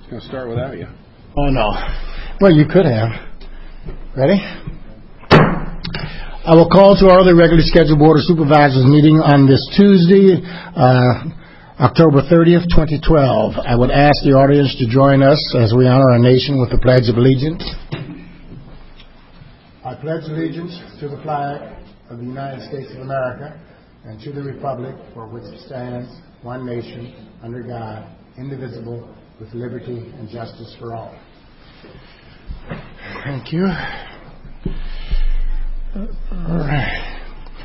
was going to start without you. Oh, no. Well, you could have. Ready? I will call to order the regularly scheduled Board of Supervisors meeting on this Tuesday, October 30th, 2012. I would ask the audience to join us as we honor our nation with the Pledge of Allegiance. I pledge allegiance to the flag of the United States of America and to the republic for which it stands, one nation, under God, indivisible, with liberty and justice for all. Thank you. All right.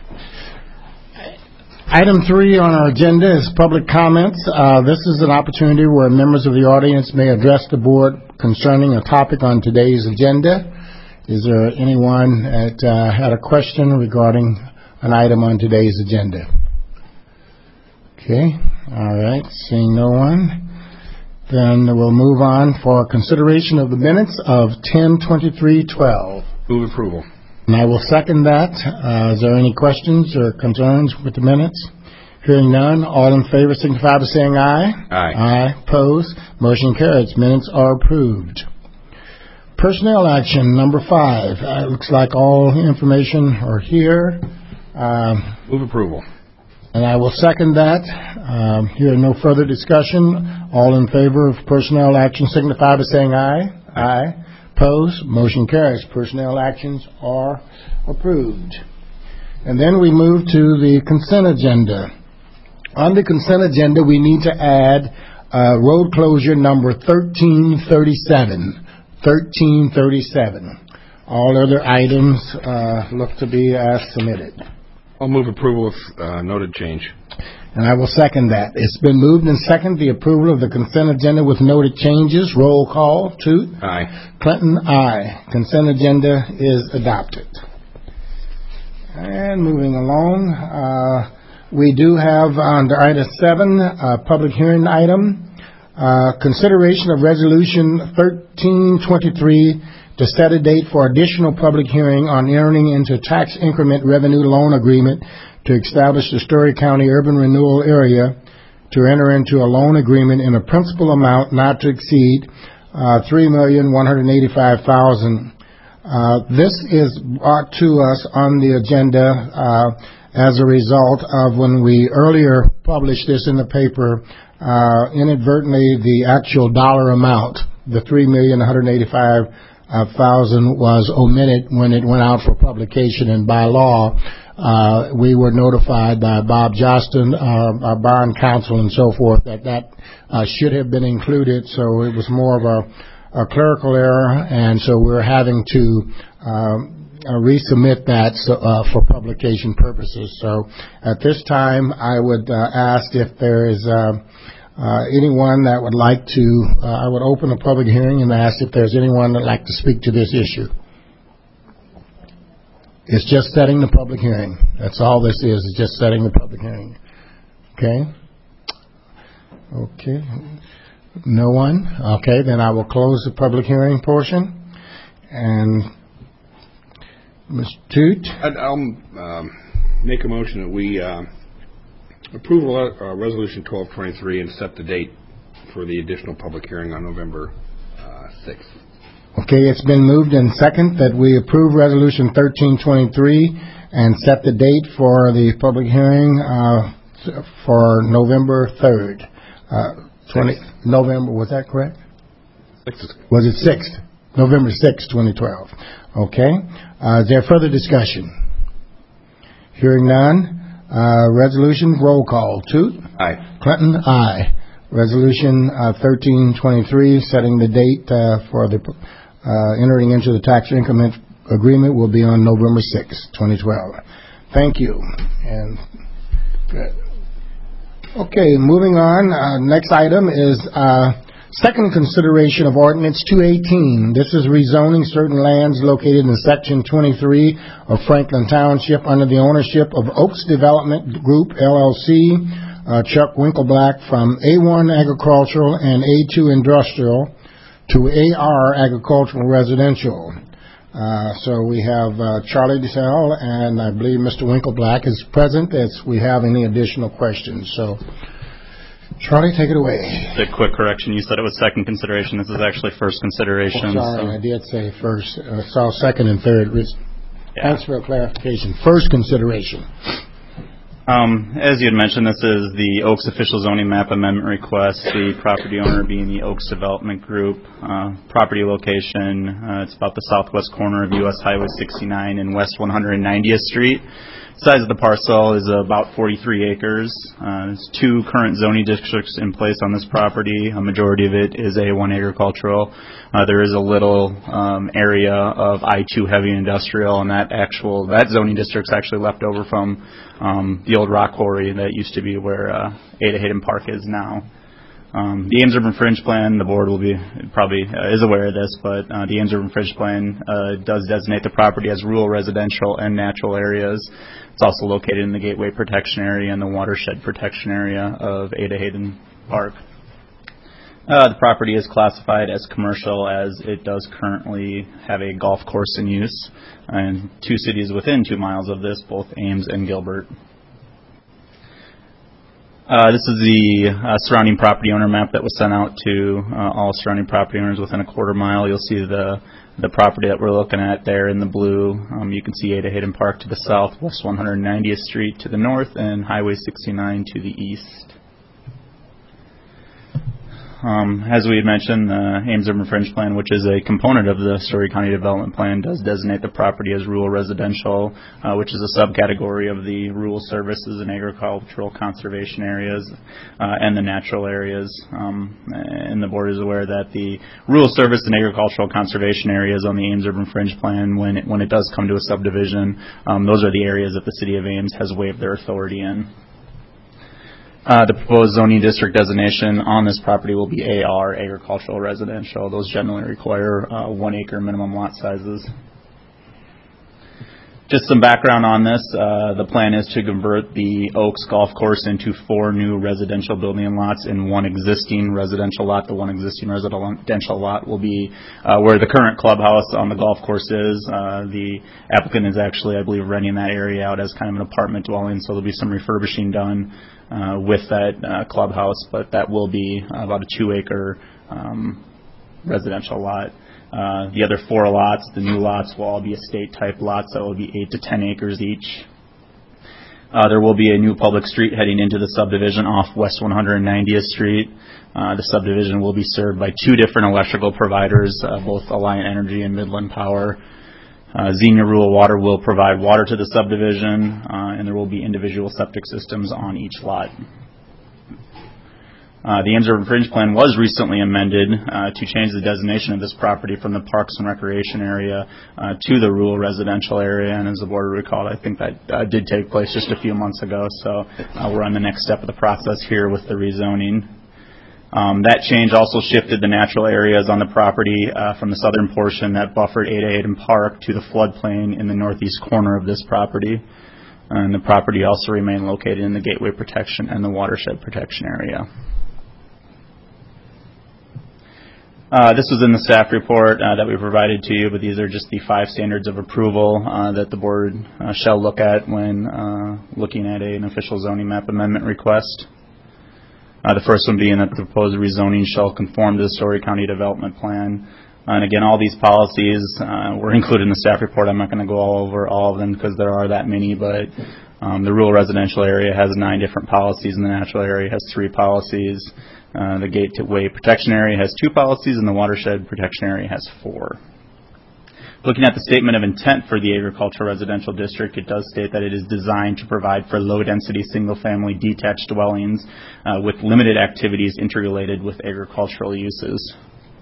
Item 3 on our agenda is public comments. This is an opportunity where members of the audience may address the board concerning a topic on today's agenda. Is there anyone that had a question regarding an item on today's agenda? Okay. All right. Seeing no one. Then we'll move on for consideration of the minutes of 10/23/12. Move approval. And I will second that. Is there any questions or concerns with the minutes? Hearing none, all in favor signify by saying aye. Aye. Aye. Opposed? Motion carries. Minutes are approved. Personnel action number 5. Looks like all information are here. Move approval. And I will second that. Here, no further discussion. All in favor of personnel action signify by saying aye. Aye. Opposed? Motion carries. Personnel actions are approved. And then we move to the consent agenda. On the consent agenda, we need to add road closure number 1337. 1337. All other items look to be as submitted. I'll move approval with noted change. And I will second that. It's been moved and seconded the approval of the consent agenda with noted changes. Roll call. Toot. Aye. Clinton, aye. Consent agenda is adopted. And moving along, we do have under item 7, a public hearing item. Consideration of resolution 1323 to set a date for additional public hearing on entering into tax increment revenue loan agreement to establish the Story County Urban Renewal Area to enter into a loan agreement in a principal amount not to exceed $3,185,000. This is brought to us on the agenda as a result of when we earlier published this in the paper. Inadvertently, the actual dollar amount, the $3,185,000, was omitted when it went out for publication, and by law, we were notified by Bob Johnston, our bond counsel, and so forth, that should have been included. So it was more of a clerical error, and so we're having to resubmit that for publication purposes. So at this time, I would ask if there is anyone that would like to, I would open a public hearing and ask if there's anyone that would like to speak to this issue. It's just setting the public hearing. That's all this is. It's just setting the public hearing. Okay? Okay. No one? Okay, then I will close the public hearing portion. And Mr. Toot? I'll make a motion that we approve Resolution 1223 and set the date for the additional public hearing on November 6th. Okay, it's been moved and second that we approve Resolution 1323 and set the date for the public hearing for November 3rd. November, was that correct? 6th. Was it 6th? November 6th, 2012. Okay. Is there further discussion? Hearing none. Resolution, roll call. Toot? Aye. Clinton, aye. Resolution 1323, setting the date for the entering into the tax increment agreement will be on November 6th, 2012. Thank you. And good. Okay, moving on. Next item is second consideration of Ordinance 218. This is rezoning certain lands located in Section 23 of Franklin Township under the ownership of Oaks Development Group, LLC, Chuck Winkleblack, from A1 Agricultural and A2 Industrial to AR Agricultural Residential. So we have Charlie DeSalle, and I believe Mr. Winkleblack is present if we have any additional questions. So, Charlie, take it away. The quick correction, you said it was second consideration. This is actually first consideration. Sorry, I did say first. Saw second and third. Thanks for a clarification. First consideration. As you had mentioned, this is the Oaks official zoning map amendment request, the property owner being the Oaks Development Group. Property location, it's about the southwest corner of U.S. Highway 69 and West 190th Street. Size of the parcel is about 43 acres. There's 2 current zoning districts in place on this property. A majority of it is A1 agricultural. There is a little area of I2 heavy industrial, and that zoning district's actually left over from the old rock quarry that used to be where Ada Hayden Park is now. The Ames Urban Fringe Plan, the board will be probably is aware of this, but the Ames Urban Fringe Plan does designate the property as rural residential and natural areas. It's also located in the Gateway Protection Area and the Watershed Protection Area of Ada Hayden Park. The property is classified as commercial as it does currently have a golf course in use, and 2 cities within 2 miles of this, both Ames and Gilbert. This is the surrounding property owner map that was sent out to all surrounding property owners within a quarter mile. You'll see the property that we're looking at there in the blue. You can see Ada Hayden Park to the south, West 190th Street to the north, and Highway 69 to the east. As we had mentioned, the Ames Urban Fringe Plan, which is a component of the Story County Development Plan, does designate the property as rural residential, which is a subcategory of the rural services and agricultural conservation areas and the natural areas. And the board is aware that the rural service and agricultural conservation areas on the Ames Urban Fringe Plan, when it does come to a subdivision, those are the areas that the City of Ames has waived their authority in. The proposed zoning district designation on this property will be AR, agricultural residential. Those generally require 1 acre minimum lot sizes. Just some background on this. The plan is to convert the Oaks Golf Course into 4 new residential building lots and 1 existing residential lot. The 1 existing residential lot will be where the current clubhouse on the golf course is. The applicant is actually, I believe, renting that area out as kind of an apartment dwelling, so there'll be some refurbishing done with that clubhouse, but that will be about a 2 acre residential lot. The other 4 lots, the new lots, will all be estate-type lots that will be 8 to 10 acres each. There will be a new public street heading into the subdivision off West 190th Street. The subdivision will be served by 2 different electrical providers, both Alliant Energy and Midland Power. Xenia Rural Water will provide water to the subdivision, and there will be individual septic systems on each lot. The Ames Urban Fringe Plan was recently amended to change the designation of this property from the Parks and Recreation area to the rural residential area, and as the board recalled, I think that did take place just a few months ago, so we're on the next step of the process here with the rezoning. That change also shifted the natural areas on the property from the southern portion that buffered Ada Hayden Park to the floodplain in the northeast corner of this property. And the property also remained located in the Gateway Protection and the Watershed Protection area. This was in the staff report that we provided to you, but these are just the 5 standards of approval that the board shall look at when looking at an official zoning map amendment request. The first one being that the proposed rezoning shall conform to the Story County Development Plan. And again, all these policies were included in the staff report. I'm not going to go all over all of them because there are that many, but the rural residential area has 9 different policies, and the natural area has 3 policies. The Gateway Protection Area has 2 policies, and the Watershed Protection Area has 4. Looking at the statement of intent for the agricultural residential district, it does state that it is designed to provide for low-density, single-family detached dwellings with limited activities interrelated with agricultural uses.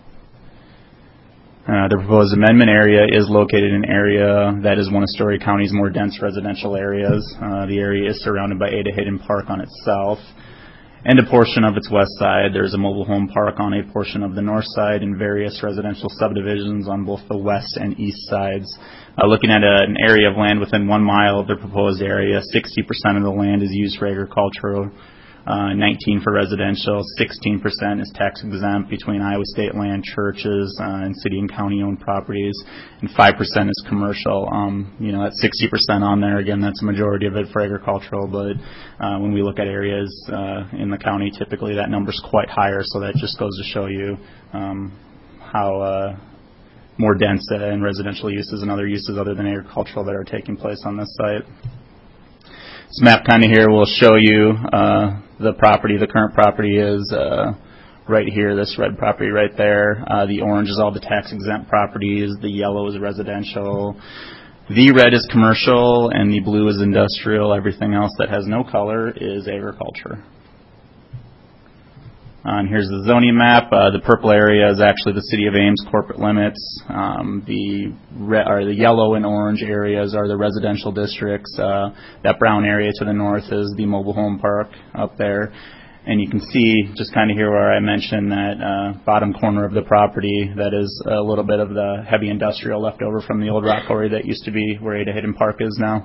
The proposed amendment area is located in an area that is one of Story County's more dense residential areas. The area is surrounded by Ada Hayden Park on its south and a portion of its west side. There's a mobile home park on a portion of the north side and various residential subdivisions on both the west and east sides. Looking at an area of land within 1 mile of the proposed area, 60% of the land is used for agricultural 19 for residential, 16% is tax exempt between Iowa state land, churches, and city and county owned properties, and 5% is commercial. That's 60% on there. Again, that's a majority of it for agricultural, but when we look at areas in the county, typically that number's quite higher, so that just goes to show you how more dense and residential uses and other uses other than agricultural that are taking place on this site. This map kind of here will show you the property. The current property is right here, this red property right there. The orange is all the tax-exempt properties. The yellow is residential. The red is commercial, and the blue is industrial. Everything else that has no color is agriculture. And here's the zoning map. The purple area is actually the City of Ames corporate limits. The yellow and orange areas are the residential districts. That brown area to the north is the mobile home park up there. And you can see just kind of here where I mentioned that bottom corner of the property, that is a little bit of the heavy industrial left over from the old rock quarry that used to be where Ada Hayden Park is now.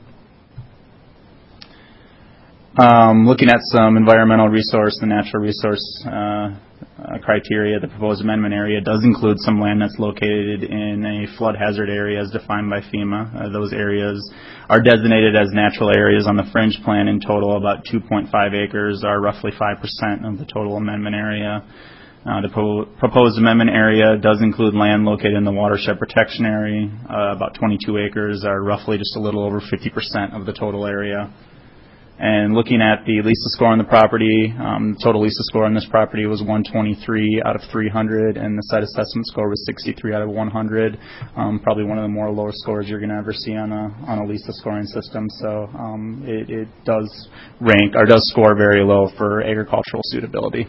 Looking at some environmental resource and natural resource criteria, the proposed amendment area does include some land that's located in a flood hazard area as defined by FEMA. Those areas are designated as natural areas on the fringe plan. In total, about 2.5 acres are roughly 5% of the total amendment area. The proposed amendment area does include land located in the watershed protection area. About 22 acres are roughly just a little over 50% of the total area. And looking at the LISA score on the property, total LISA score on this property was 123 out of 300, and the site assessment score was 63 out of 100. Probably one of the more lower scores you're going to ever see on a LISA scoring system. So it does rank or does score very low for agricultural suitability.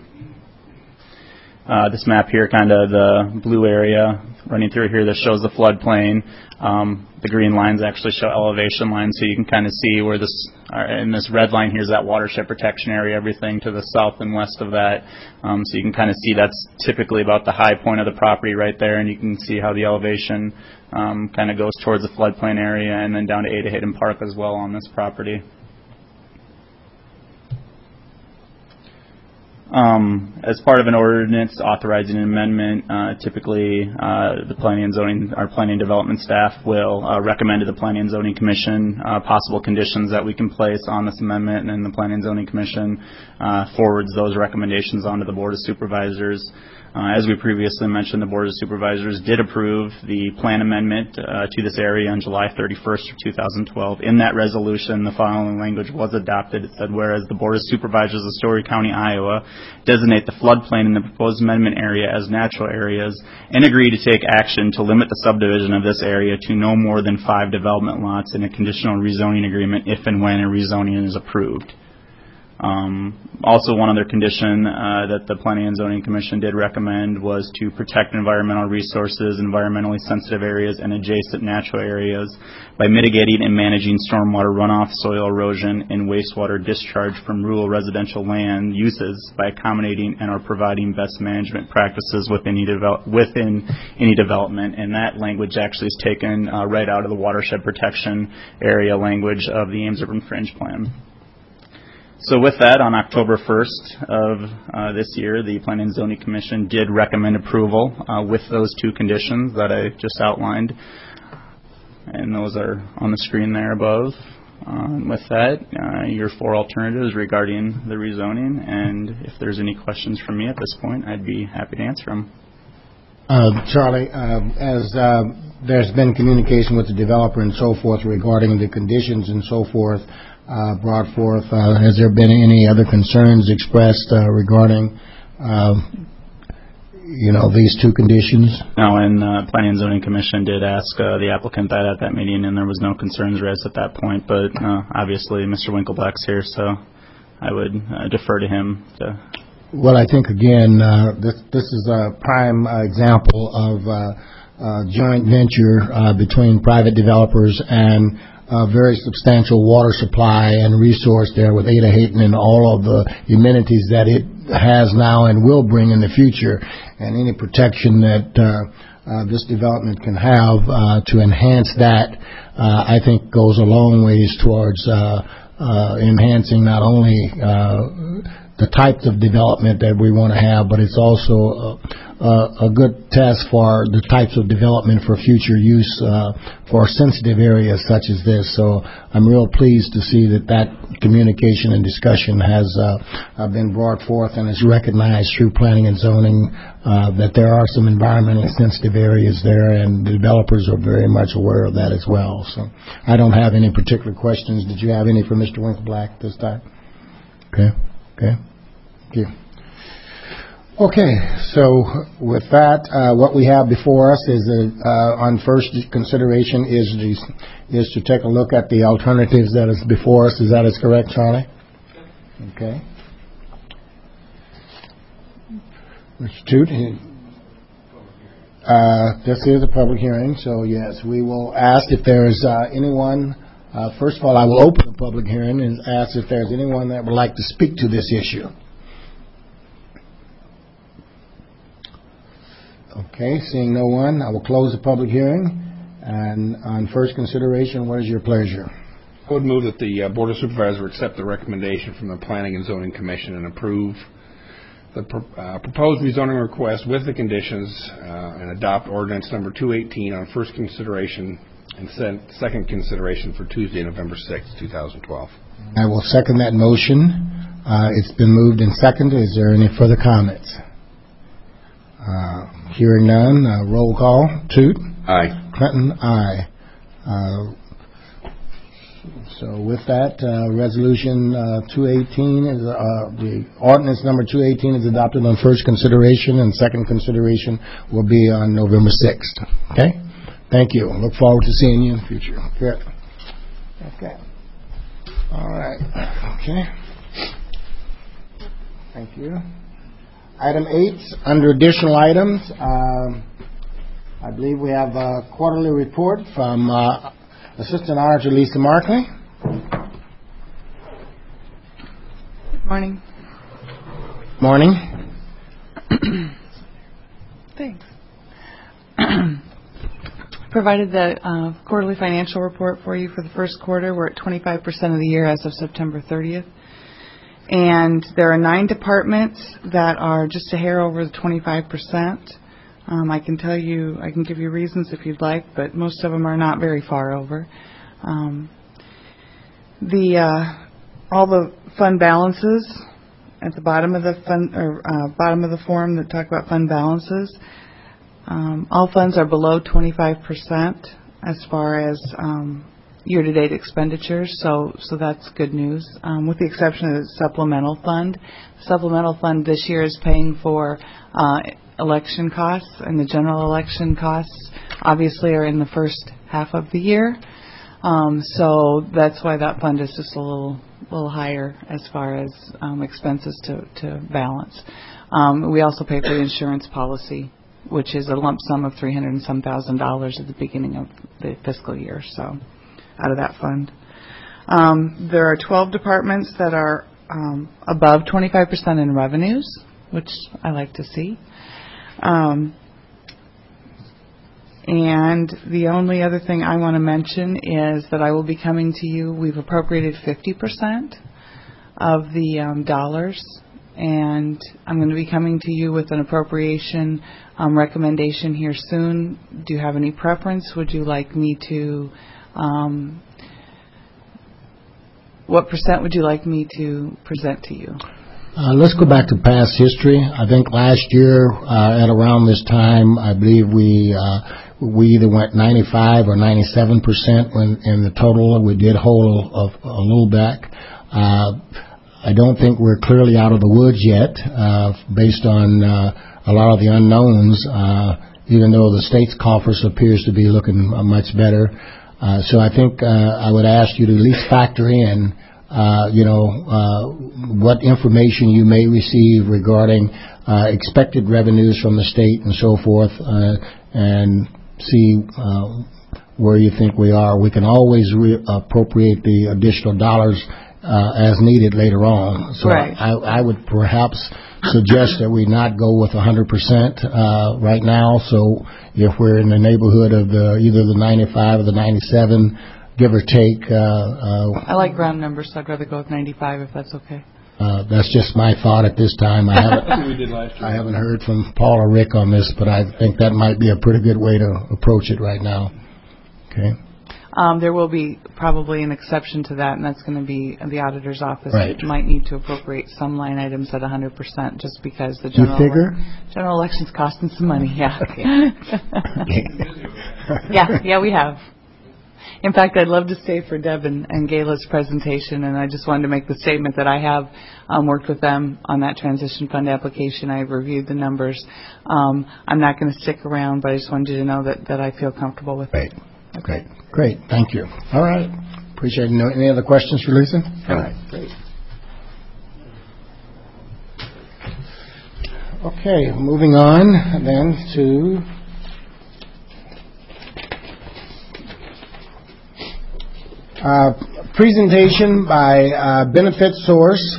This map here, kind of the blue area running through here that shows the floodplain. The green lines actually show elevation lines, so you can kind of see where this, and this red line here is that watershed protection area, everything to the south and west of that. So you can kind of see that's typically about the high point of the property right there, and you can see how the elevation kind of goes towards the floodplain area and then down to Ada Hayden Park as well on this property. As part of an ordinance authorizing an amendment, typically the planning and zoning, our planning and development staff will recommend to the Planning and Zoning Commission possible conditions that we can place on this amendment, and then the Planning and Zoning Commission forwards those recommendations onto the Board of Supervisors. As we previously mentioned, the Board of Supervisors did approve the plan amendment to this area on July 31st of 2012. In that resolution, the following language was adopted. It said, whereas the Board of Supervisors of Story County, Iowa, designate the floodplain in the proposed amendment area as natural areas and agree to take action to limit the subdivision of this area to no more than 5 development lots in a conditional rezoning agreement if and when a rezoning is approved. Also, one other condition that the Planning and Zoning Commission did recommend was to protect environmental resources, environmentally sensitive areas, and adjacent natural areas by mitigating and managing stormwater runoff, soil erosion, and wastewater discharge from rural residential land uses by accommodating and or providing best management practices within any development. And that language actually is taken right out of the watershed protection area language of the Ames Urban Fringe Plan. So with that, on October 1st of this year, the Planning and Zoning Commission did recommend approval with those 2 conditions that I just outlined. And those are on the screen there above. With that, your 4 alternatives regarding the rezoning. And if there's any questions from me at this point, I'd be happy to answer them. Charlie, as there's been communication with the developer and so forth regarding the conditions and so forth, brought forth. Has there been any other concerns expressed regarding, these 2 conditions? No, and Planning and Zoning Commission did ask the applicant that at that meeting, and there was no concerns raised at that point. But obviously, Mr. Winkleblack's here, so I would defer to him. Well, I think again, this is a prime example of joint venture between private developers and a very substantial water supply and resource there with Ada Hayden and all of the amenities that it has now and will bring in the future, and any protection that this development can have to enhance that, I think goes a long ways towards enhancing not only the types of development that we want to have, but it's also a good test for the types of development for future use for sensitive areas such as this. So I'm real pleased to see that communication and discussion has been brought forth and is recognized through planning and zoning, that there are some environmentally sensitive areas there, and the developers are very much aware of that as well. So I don't have any particular questions. Did you have any for Mr. Winkleblack this time? Okay. Thank you. Okay, so with that, what we have before us is on first consideration is to take a look at the alternatives that is before us. Is that correct, Charlie? Okay. Mr. Toot, this is a public hearing, so yes, we will ask if there is anyone. First of all, I will open the public hearing and ask if there's anyone that would like to speak to this issue. Okay, seeing no one, I will close the public hearing. And on first consideration, what is your pleasure? I would move that the Board of Supervisors accept the recommendation from the Planning and Zoning Commission and approve the proposed rezoning request with the conditions and adopt ordinance number 218 on first consideration and second consideration for Tuesday, November 6, 2012. I will second that motion. It's been moved and seconded. Is there any further comments? Hearing none, roll call. Toot? Aye. Clinton? Aye. So with that, resolution 218 is the ordinance number 218 is adopted on first consideration, and second consideration will be on November 6th. Okay? Thank you. Look forward to seeing you in the future. Good. Okay. All right. Okay. Thank you. Item 8, under additional items, I believe we have a quarterly report from Assistant Auditor Lisa Markley. Good morning. Morning. Thanks. Provided the quarterly financial report for you for the first quarter. We're at 25% of the year as of September 30th. And there are 9 departments that are just a hair over the 25%. I can tell you, I can give you reasons if you'd like, but most of them are not very far over. All the fund balances at the bottom of the fund, or bottom of the form that talk about fund balances. All funds are below 25% as far as year-to-date expenditures, so that's good news, with the exception of the supplemental fund. The supplemental fund this year is paying for election costs, and the general election costs obviously are in the first half of the year, so that's why that fund is just a little higher as far as expenses to balance. We also pay for the insurance policy, which is a lump sum of $300,000 and some at the beginning of the fiscal year, so out of that fund. There are 12 departments that are above 25% in revenues, which I like to see. And the only other thing I want to mention is that I will be coming to you. We've appropriated 50% of the dollars, and I'm going to be coming to you with an appropriation recommendation here soon. Do you have any preference? Would you like me to what percent would you like me to present to you? Let's go back to past history. I think last year at around this time, I believe we either went 95 or 97% when in the total. We did hold a little back. I don't think we're clearly out of the woods yet, based on a lot of the unknowns, even though the state's coffers appears to be looking much better. So I think I would ask you to at least factor in, what information you may receive regarding expected revenues from the state and so forth, and see where you think we are. We can always appropriate the additional dollars as needed later on. So right. I would perhaps suggest that we not go with 100% right now. So if we're in the neighborhood of either the 95 or the 97, give or take. I like round numbers, so I'd rather go with 95 if that's okay. That's just my thought at this time. That's what we did last year. I haven't heard from Paul or Rick on this, but I think that might be a pretty good way to approach it right now. Okay. There will be probably an exception to that, and that's going to be the auditor's office. Right. Might need to appropriate some line items at 100% just because the You figure? general election's costing some money, yeah. Okay. Yeah, we have. In fact, I'd love to stay for Deb and Gayla's presentation, and I just wanted to make the statement that I have worked with them on that transition fund application. I've reviewed the numbers. I'm not going to stick around, but I just wanted you to know that I feel comfortable with it. Okay. Great. Thank you. All right. Appreciate it. Any other questions for Lisa? All right. Great. Okay. Moving on then to presentation by Benefit Source,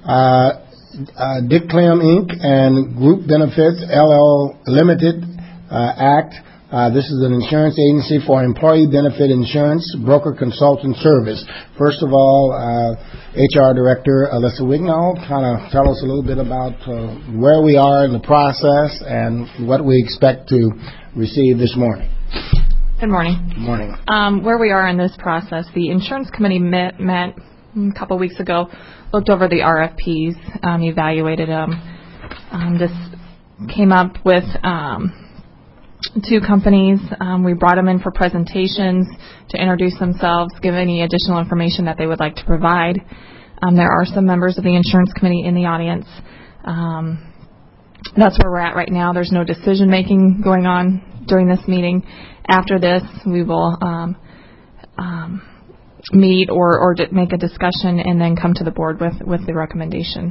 Dick Clem Inc. and Group Benefits LL Limited Act. This is an insurance agency for employee benefit insurance, broker consultant service. First of all, HR Director Alyssa Wignall, kind of tell us a little bit about where we are in the process and what we expect to receive this morning. Good morning. Good morning. Where we are in this process, the insurance committee met a couple weeks ago, looked over the RFPs, evaluated them. This came up with 2 companies. We brought them in for presentations to introduce themselves, give any additional information that they would like to provide. There are some members of the insurance committee in the audience. That's where we're at right now. There's no decision making going on during this meeting. After this, we will meet or make a discussion and then come to the board with the recommendation.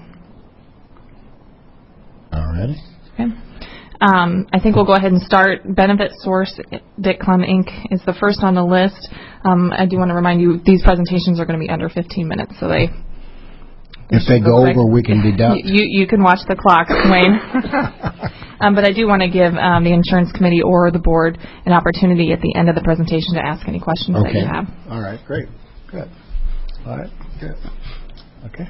All righty. Okay. I think we'll go ahead and start. Benefit Source, Dick Clem Inc. is the first on the list. I do want to remind you, these presentations are going to be under 15 minutes, so if they go over, we can deduct. You can watch the clock, Wayne. But I do want to give the insurance committee or the board an opportunity at the end of the presentation to ask any questions that you have. All right. Great. Good. All right. Good. Okay.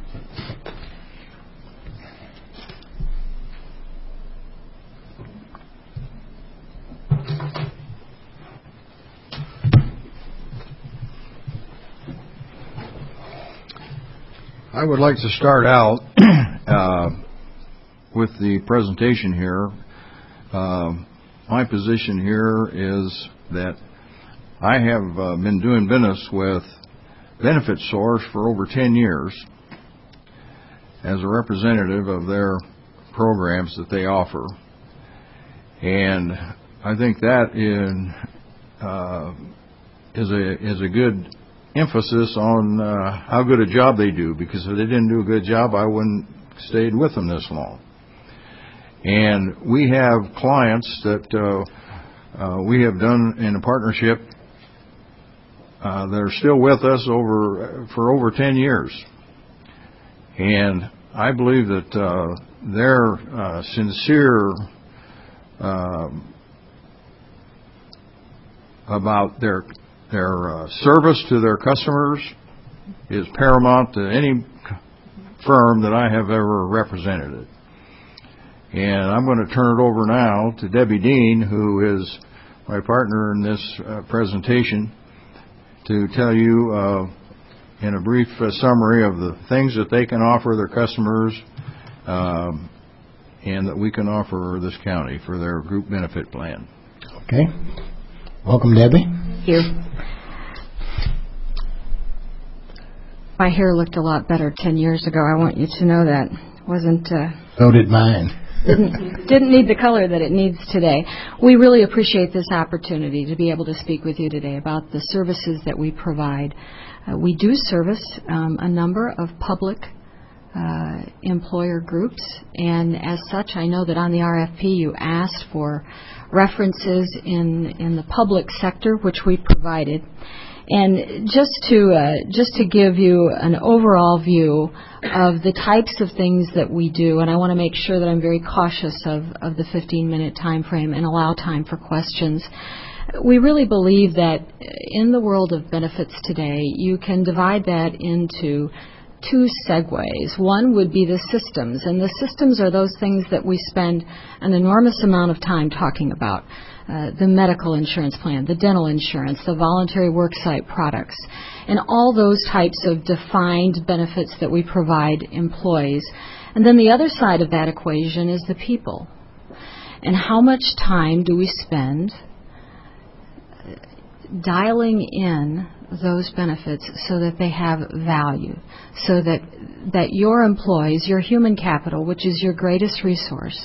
I would like to start out with the presentation here. My position here is that I have been doing business with Benefit Source for over 10 years as a representative of their programs that they offer. And I think that is a good emphasis on how good a job they do, because if they didn't do a good job, I wouldn't have stayed with them this long. And we have clients that we have done in a partnership that are still with us for over 10 years. And I believe that their sincere about their service to their customers is paramount to any firm that I have ever represented. And I'm going to turn it over now to Debbie Dean, who is my partner in this presentation, to tell you in a brief summary of the things that they can offer their customers and that we can offer this county for their group benefit plan. Okay. Welcome, Debbie. Thank you. My hair looked a lot better 10 years ago. I want you to know that. Wasn't So did mine. didn't need the color that it needs today. We really appreciate this opportunity to be able to speak with you today about the services that we provide. We do service a number of public employer groups, and as such, I know that on the RFP you asked for references in the public sector, which we provided. And just to give you an overall view of the types of things that we do, and I want to make sure that I'm very cautious of the 15-minute time frame and allow time for questions. We really believe that in the world of benefits today, you can divide that into two segues. One would be the systems, and the systems are those things that we spend an enormous amount of time talking about. The medical insurance plan, the dental insurance, the voluntary worksite products, and all those types of defined benefits that we provide employees. And then the other side of that equation is the people. And how much time do we spend dialing in those benefits so that they have value, so that your employees, your human capital, which is your greatest resource,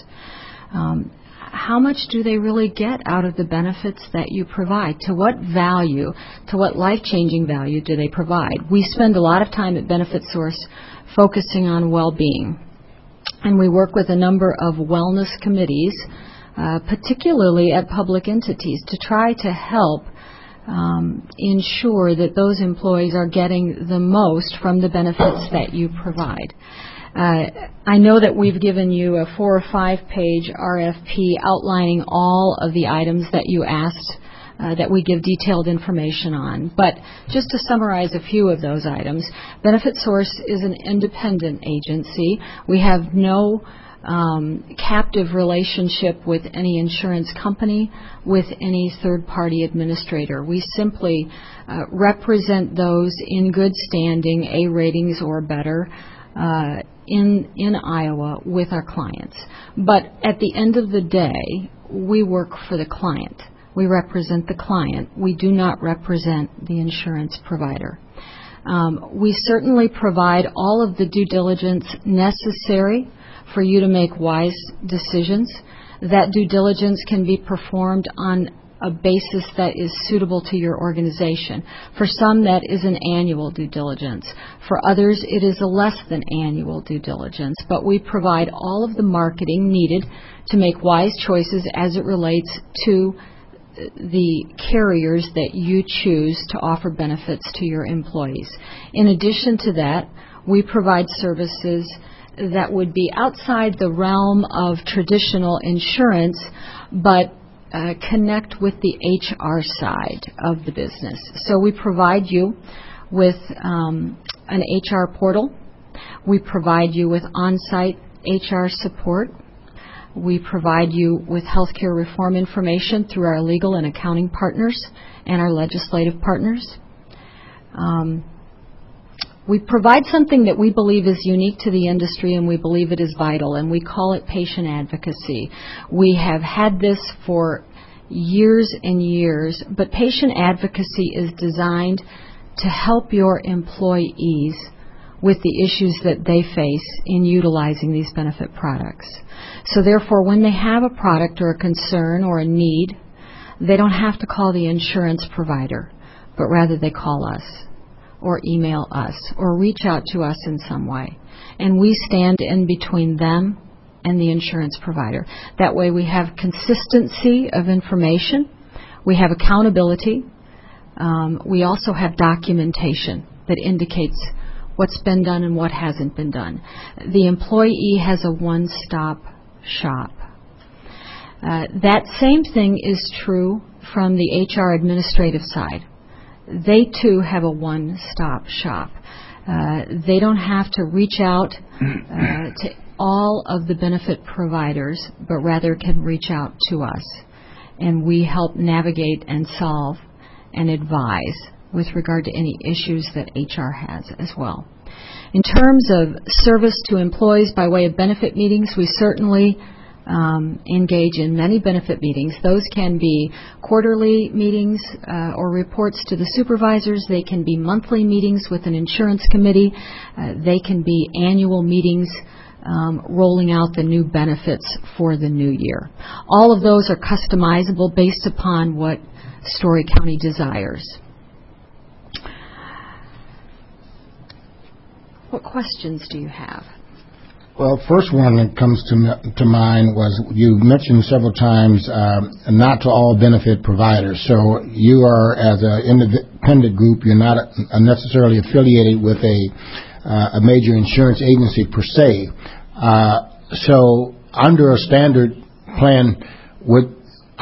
how much do they really get out of the benefits that you provide? To what value, to what life-changing value do they provide? We spend a lot of time at Benefit Source focusing on well-being, and we work with a number of wellness committees, particularly at public entities, to try to help ensure that those employees are getting the most from the benefits that you provide. I know that we've given you a 4 or 5 page RFP outlining all of the items that you asked that we give detailed information on. But just to summarize a few of those items, Benefit Source is an independent agency. We have no captive relationship with any insurance company, with any third-party administrator. We simply represent those in good standing, A ratings or better, in Iowa with our clients. But at the end of the day, we work for the client. We represent the client. We do not represent the insurance provider. We certainly provide all of the due diligence necessary for you to make wise decisions. That due diligence can be performed on a basis that is suitable to your organization. For some, that is an annual due diligence. For others, it is a less than annual due diligence. But we provide all of the marketing needed to make wise choices as it relates to the carriers that you choose to offer benefits to your employees. In addition to that, we provide services that would be outside the realm of traditional insurance, but connect with the HR side of the business. So we provide you with an HR portal. We provide you with on-site HR support. We provide you with healthcare reform information through our legal and accounting partners and our legislative partners. We provide something that we believe is unique to the industry, and we believe it is vital, and we call it patient advocacy. We have had this for years and years, but patient advocacy is designed to help your employees with the issues that they face in utilizing these benefit products. So therefore, when they have a product or a concern or a need, they don't have to call the insurance provider, but rather they call us, or email us, or reach out to us in some way. And we stand in between them and the insurance provider. That way we have consistency of information, we have accountability, we also have documentation that indicates what's been done and what hasn't been done. The employee has a one-stop shop. That same thing is true from the HR administrative side. They too have a one-stop shop. They don't have to reach out to all of the benefit providers, but rather can reach out to us. And we help navigate and solve and advise with regard to any issues that HR has as well. In terms of service to employees by way of benefit meetings, we certainly engage in many benefit meetings. Those can be quarterly meetings or reports to the supervisors. They can be monthly meetings with an insurance committee. They can be annual meetings rolling out the new benefits for the new year. All of those are customizable based upon what Story County desires. What questions do you have? Well, first one that comes to mind was you mentioned several times not to all benefit providers. So you are, as an independent group, you're not necessarily affiliated with a major insurance agency per se. So under a standard plan,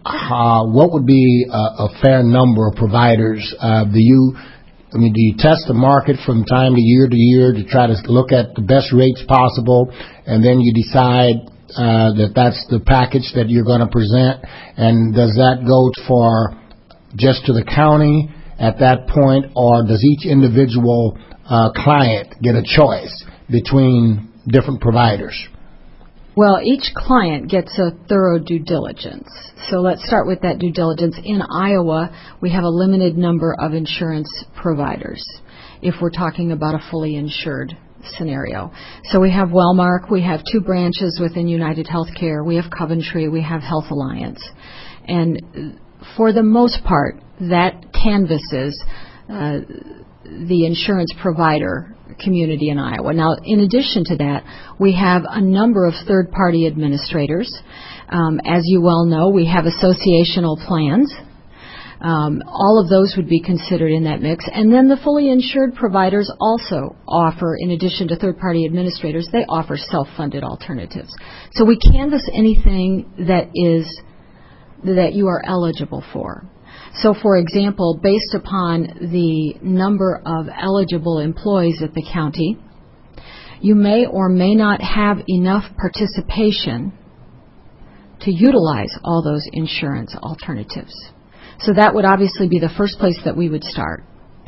what would be a fair number of providers? Do you test the market from time to year to try to look at the best rates possible, and then you decide that that's the package that you're going to present? And does that go for just to the county at that point, or does each individual client get a choice between different providers? Well, each client gets a thorough due diligence. So let's start with that due diligence. In Iowa, we have a limited number of insurance providers if we're talking about a fully insured scenario. So we have Wellmark, we have 2 branches within United Healthcare, we have Coventry, we have Health Alliance. And for the most part, that canvasses the insurance provider community in Iowa. Now, in addition to that, we have a number of third-party administrators. As you well know, we have associational plans. All of those would be considered in that mix. And then the fully insured providers also offer, in addition to third-party administrators, they offer self-funded alternatives. So we canvass anything that you are eligible for. So, for example, based upon the number of eligible employees at the county, you may or may not have enough participation to utilize all those insurance alternatives. So that would obviously be the first place that we would start.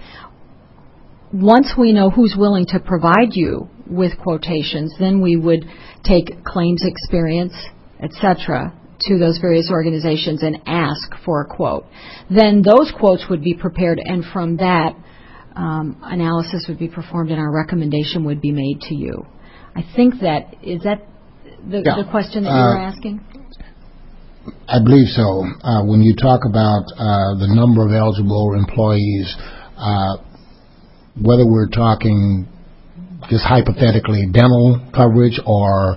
Once we know who's willing to provide you with quotations, then we would take claims experience, etc., to those various organizations and ask for a quote. Then those quotes would be prepared, and from that, analysis would be performed and our recommendation would be made to you. I think is that the question that you were asking? I believe so. When you talk about the number of eligible employees, whether we're talking just hypothetically dental coverage or,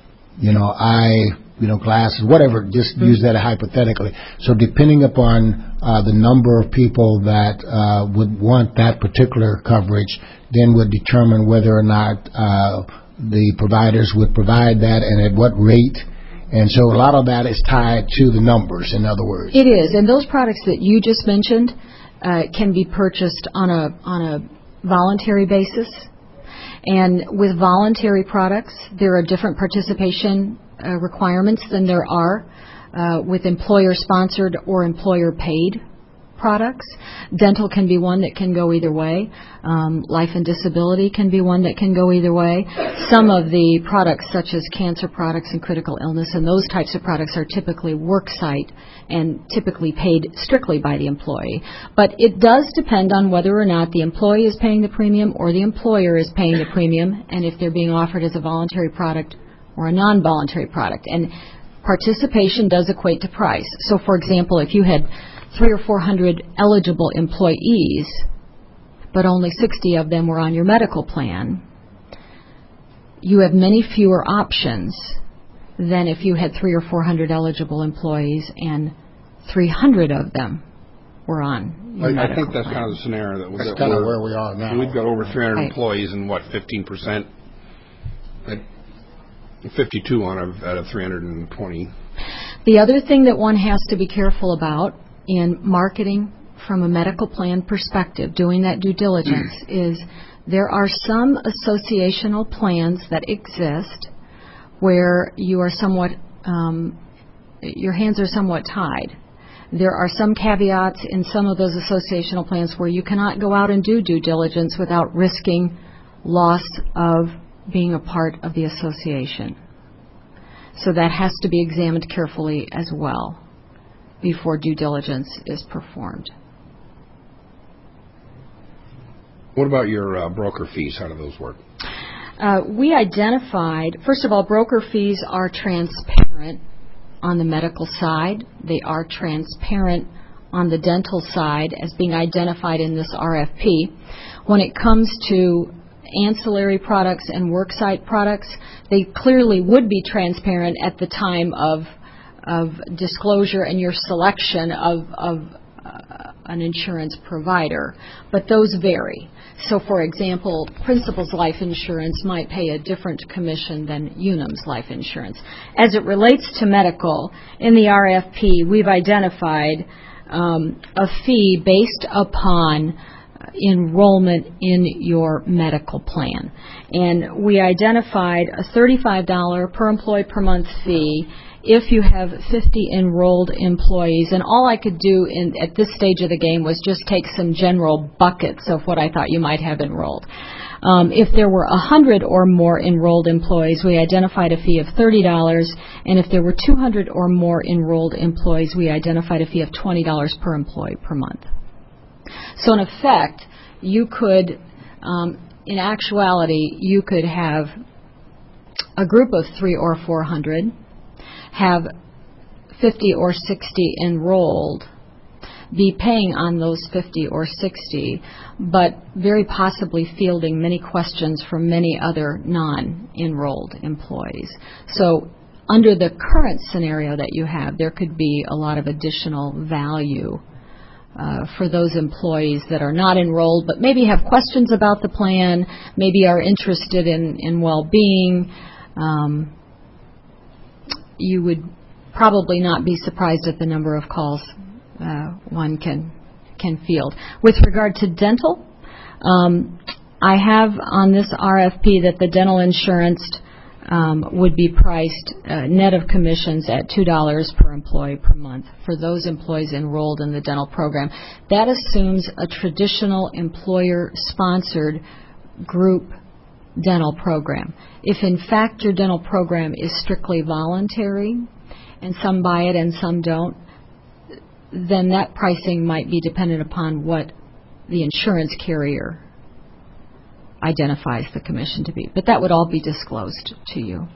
glasses, whatever, just use that hypothetically. So depending upon the number of people that would want that particular coverage, then would determine whether or not the providers would provide that and at what rate. And so a lot of that is tied to the numbers, in other words. It is. And those products that you just mentioned can be purchased on a voluntary basis. And with voluntary products, there are different participation requirements than there are with employer-sponsored or employer-paid products. Dental can be one that can go either way. Life and disability can be one that can go either way. Some of the products, such as cancer products and critical illness, and those types of products are typically work site and typically paid strictly by the employee. But it does depend on whether or not the employee is paying the premium or the employer is paying the premium, and if they're being offered as a voluntary product or a non-voluntary product. And participation does equate to price. So, for example, if you had 300 or 400 eligible employees, but only 60 of them were on your medical plan, you have many fewer options than if you had 300 or 400 eligible employees and 300 of them were on your medical I think that's plan. kind of the scenario that That's kind of where we are now. We've got over 300 Right. employees and 15%? 52 out of 320. The other thing that one has to be careful about in marketing from a medical plan perspective, doing that due diligence, is there are some associational plans that exist where you are somewhat, your hands are somewhat tied. There are some caveats in some of those associational plans where you cannot go out and do due diligence without risking loss of being a part of the association. So that has to be examined carefully as well before due diligence is performed. What about your broker fees? How do those work? We identified, first of all, broker fees are transparent on the medical side. They are transparent on the dental side as being identified in this RFP. When it comes to ancillary products and worksite products, they clearly would be transparent at the time of disclosure and your selection of an insurance provider, but those vary. So, for example, Principal's Life Insurance might pay a different commission than Unum's life insurance. As it relates to medical, in the RFP, we've identified a fee based upon enrollment in your medical plan. And we identified a $35 per employee per month fee if you have 50 enrolled employees. And all I could do at this stage of the game was just take some general buckets of what I thought you might have enrolled. If there were 100 or more enrolled employees, we identified a fee of $30, and if there were 200 or more enrolled employees, we identified a fee of $20 per employee per month. So in effect, you could, in actuality, you could have a group of 300 or 400, have 50 or 60 enrolled, be paying on those 50 or 60, but very possibly fielding many questions from many other non-enrolled employees. So under the current scenario that you have, there could be a lot of additional value for those employees that are not enrolled but maybe have questions about the plan, maybe are interested in well-being. You would probably not be surprised at the number of calls one can field. With regard to dental, I have on this RFP that the dental insurance would be priced net of commissions at $2 per employee per month for those employees enrolled in the dental program. That assumes a traditional employer-sponsored group dental program. If in fact your dental program is strictly voluntary and some buy it and some don't, then that pricing might be dependent upon what the insurance carrier identifies the commission to be. But that would all be disclosed to you.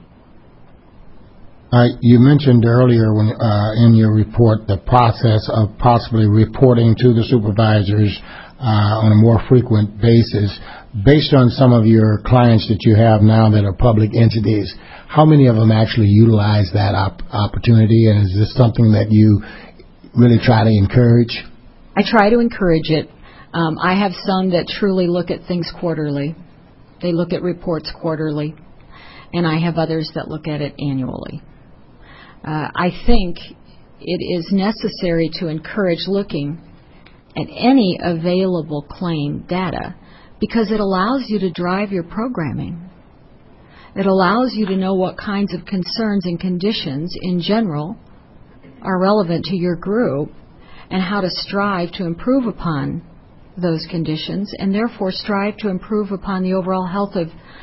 You mentioned earlier when, in your report the process of possibly reporting to the supervisors on a more frequent basis. Based on some of your clients that you have now that are public entities, how many of them actually utilize that opportunity, and is this something that you really try to encourage? I try to encourage it. I have some that truly look at things quarterly. They look at reports quarterly, and I have others that look at it annually. I think it is necessary to encourage looking at any available claim data because it allows you to drive your programming. It allows you to know what kinds of concerns and conditions in general are relevant to your group and how to strive to improve upon those conditions and therefore strive to improve upon the overall health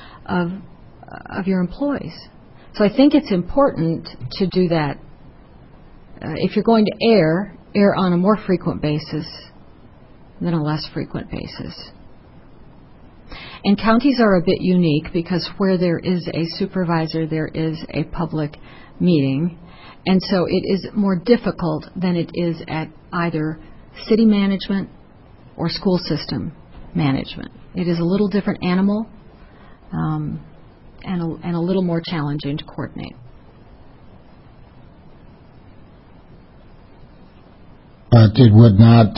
of your employees. So I think it's important to do that. If you're going to err on a more frequent basis than a less frequent basis. And counties are a bit unique because where there is a supervisor, there is a public meeting. And so it is more difficult than it is at either city management or school system management. It is a little different animal and a little more challenging to coordinate. It would not,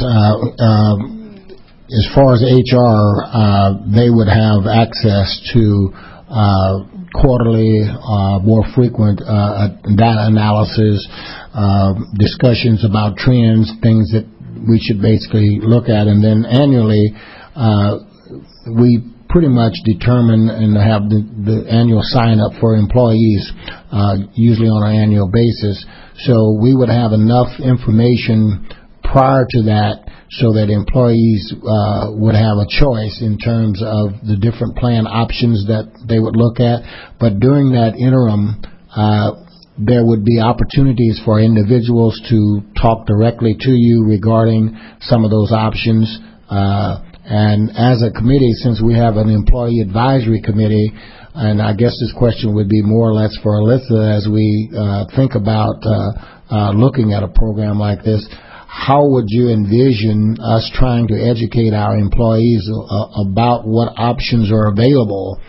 as far as HR, they would have access to quarterly, more frequent data analysis, discussions about trends, things that we should basically look at, and then annually we pretty much determine and have the annual sign-up for employees, usually on an annual basis. So we would have enough information prior to that so that employees would have a choice in terms of the different plan options that they would look at. But during that interim, there would be opportunities for individuals to talk directly to you regarding some of those options. And as a committee, since we have an employee advisory committee, and I guess this question would be more or less for Alyssa as we think about looking at a program like this, how would you envision us trying to educate our employees about what options are available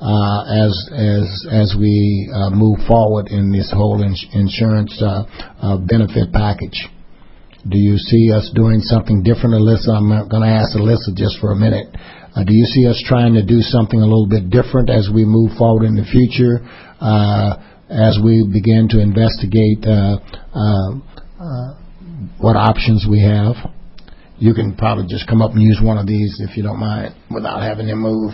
as we move forward in this whole insurance benefit package? Do you see us doing something different, Alyssa? I'm going to ask Alyssa just for a minute. Do you see us trying to do something a little bit different as we move forward in the future, as we begin to investigate what options we have? You can probably just come up and use one of these if you don't mind without having to move.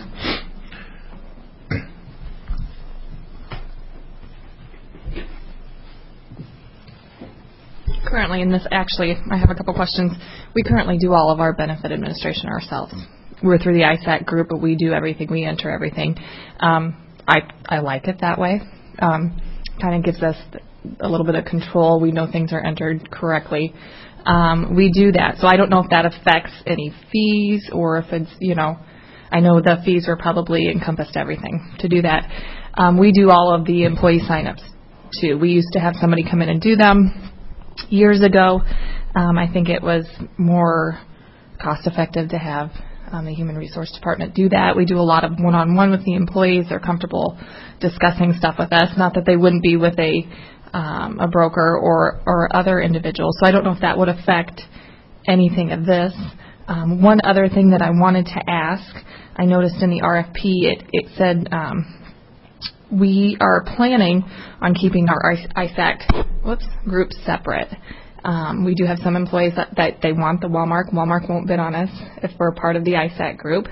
Currently, in this, actually, I have a couple questions. We currently do all of our benefit administration ourselves. We're through the ISAC group, but we do everything. We enter everything. I like it that way. Kind of gives us a little bit of control. We know things are entered correctly. We do that. So I don't know if that affects any fees or if it's, I know the fees are probably encompassed everything to do that. We do all of the employee sign-ups, too. We used to have somebody come in and do them. Years ago, I think it was more cost-effective to have the Human Resource Department do that. We do a lot of one-on-one with the employees. They're comfortable discussing stuff with us. Not that they wouldn't be with a broker or other individuals. So I don't know if that would affect anything of this. One other thing that I wanted to ask, I noticed in the RFP, it said we are planning on keeping our ISAC groups separate. We do have some employees that they want the Wellmark. Wellmark won't bid on us if we're part of the ISAC group.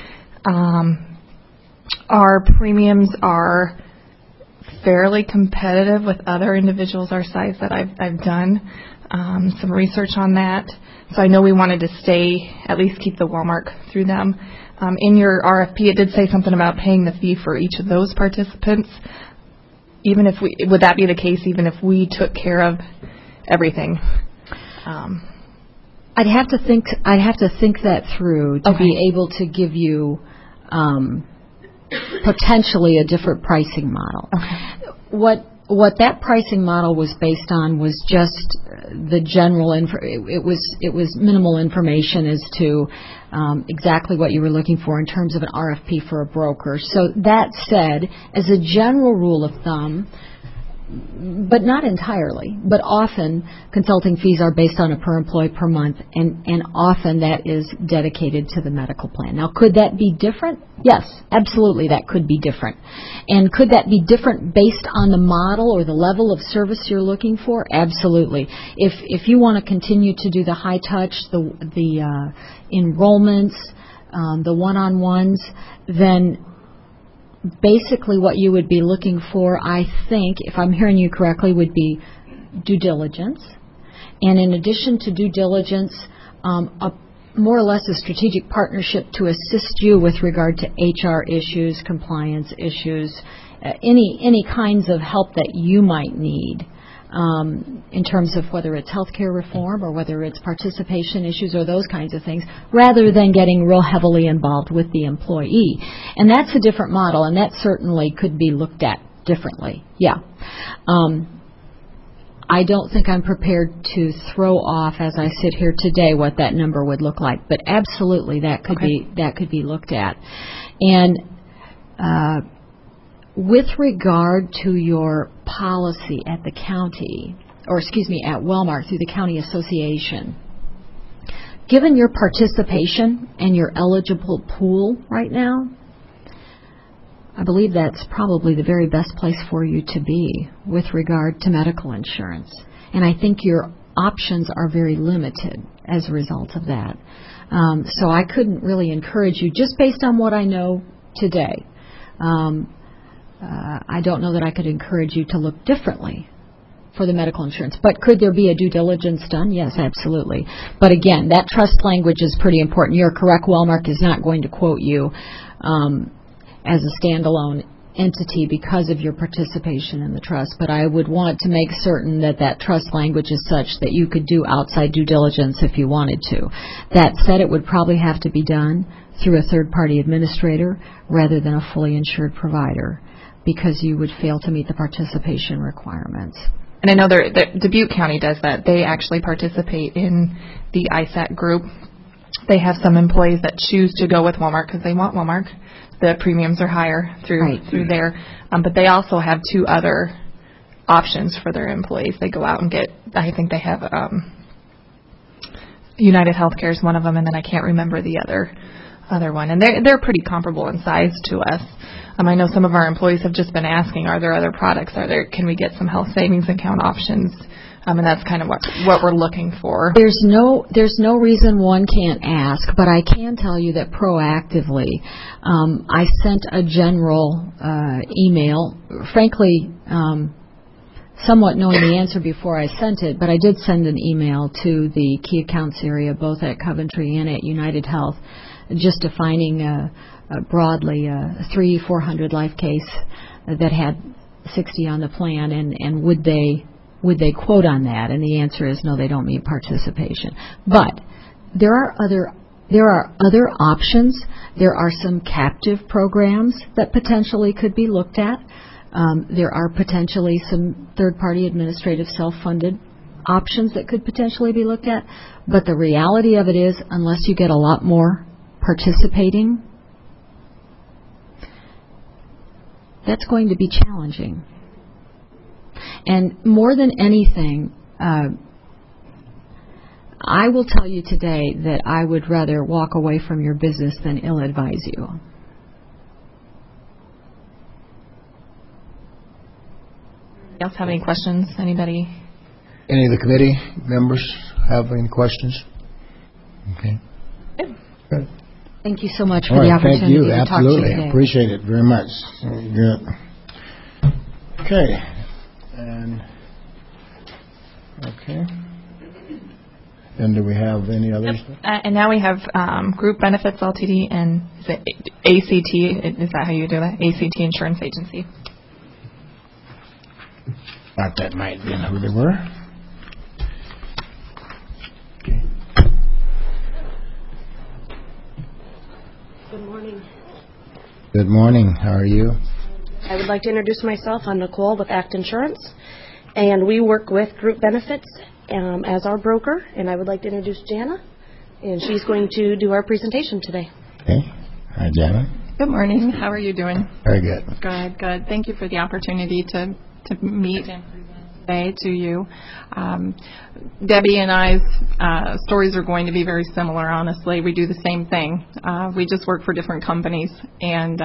Our premiums are fairly competitive with other individuals our size that I've done some research on that. So I know we wanted to at least keep the Wellmark through them. In your RFP, it did say something about paying the fee for each of those participants. Would that be the case even if we took care of everything? I'd have to think that through to be able to give you potentially a different pricing model. Okay. What that pricing model was based on was just the general it was minimal information as to exactly what you were looking for in terms of an RFP for a broker. So that said, as a general rule of thumb, but not entirely, but often consulting fees are based on a per employee per month, and often that is dedicated to the medical plan. Now, could that be different? Yes, absolutely, that could be different. And could that be different based on the model or the level of service you're looking for? Absolutely. If you want to continue to do the high touch, the enrollments, the one-on-ones, then basically what you would be looking for, I think, if I'm hearing you correctly, would be due diligence. And in addition to due diligence, more or less a strategic partnership to assist you with regard to HR issues, compliance issues, any kinds of help that you might need in terms of whether it's healthcare reform or whether it's participation issues or those kinds of things, rather than getting real heavily involved with the employee. And that's a different model, and that certainly could be looked at differently. Yeah. I don't think I'm prepared to throw off, as I sit here today, what that number would look like, but absolutely that could be looked at. And with regard to your policy at the county, at Wellmark through the county association, given your participation and your eligible pool right now, I believe that's probably the very best place for you to be with regard to medical insurance. And I think your options are very limited as a result of that. So I couldn't really encourage you, just based on what I know today. I don't know that I could encourage you to look differently for the medical insurance. But could there be a due diligence done? Yes, absolutely. But again, that trust language is pretty important. You're correct. Wellmark is not going to quote you as a standalone entity because of your participation in the trust. But I would want to make certain that that trust language is such that you could do outside due diligence if you wanted to. That said, it would probably have to be done through a third-party administrator rather than a fully insured provider, because you would fail to meet the participation requirements. And I know that Dubuque County does that. They actually participate in the ISAC group. They have some employees that choose to go with Wellmark because they want Wellmark. The premiums are higher through there. But they also have two other options for their employees. They go out and get, I think they have United Healthcare is one of them, and then I can't remember the other one. And they're pretty comparable in size to us. I know some of our employees have just been asking, are there other products? Can we get some health savings account options? And that's kind of what we're looking for. There's no reason one can't ask, but I can tell you that proactively, I sent a general email, frankly, somewhat knowing the answer before I sent it, but I did send an email to the key accounts area, both at Coventry and at United Health, just defining broadly a 300-400 life case that had 60 on the plan, and would they quote on that? And the answer is no, they don't meet participation. But there are other options. There are some captive programs that potentially could be looked at. There are potentially some third-party administrative self-funded options that could potentially be looked at. But the reality of it is, unless you get a lot more participating, that's going to be challenging. And more than anything, I will tell you today that I would rather walk away from your business than ill-advise you. Else have any questions? Anybody? Any of the committee members have any questions? Okay. Good. Thank you so much for the opportunity to talk to you Absolutely. today. Appreciate it very much. Very good. Okay. And do we have any others? And now we have Group Benefits Ltd. and is it ACT? Is that how you do that? ACT Insurance Agency. Thought that might be who they were. Okay. Good morning. Good morning. How are you? I would like to introduce myself. I'm Nicole with ACT Insurance, and we work with Group Benefits as our broker, and I would like to introduce Jana, and she's going to do our presentation today. Okay. Hi, Jana. Good morning. How are you doing? Very good. Good. Thank you for the opportunity to meet and present today to you. Debbie and I's stories are going to be very similar, honestly. We do the same thing. We just work for different companies, and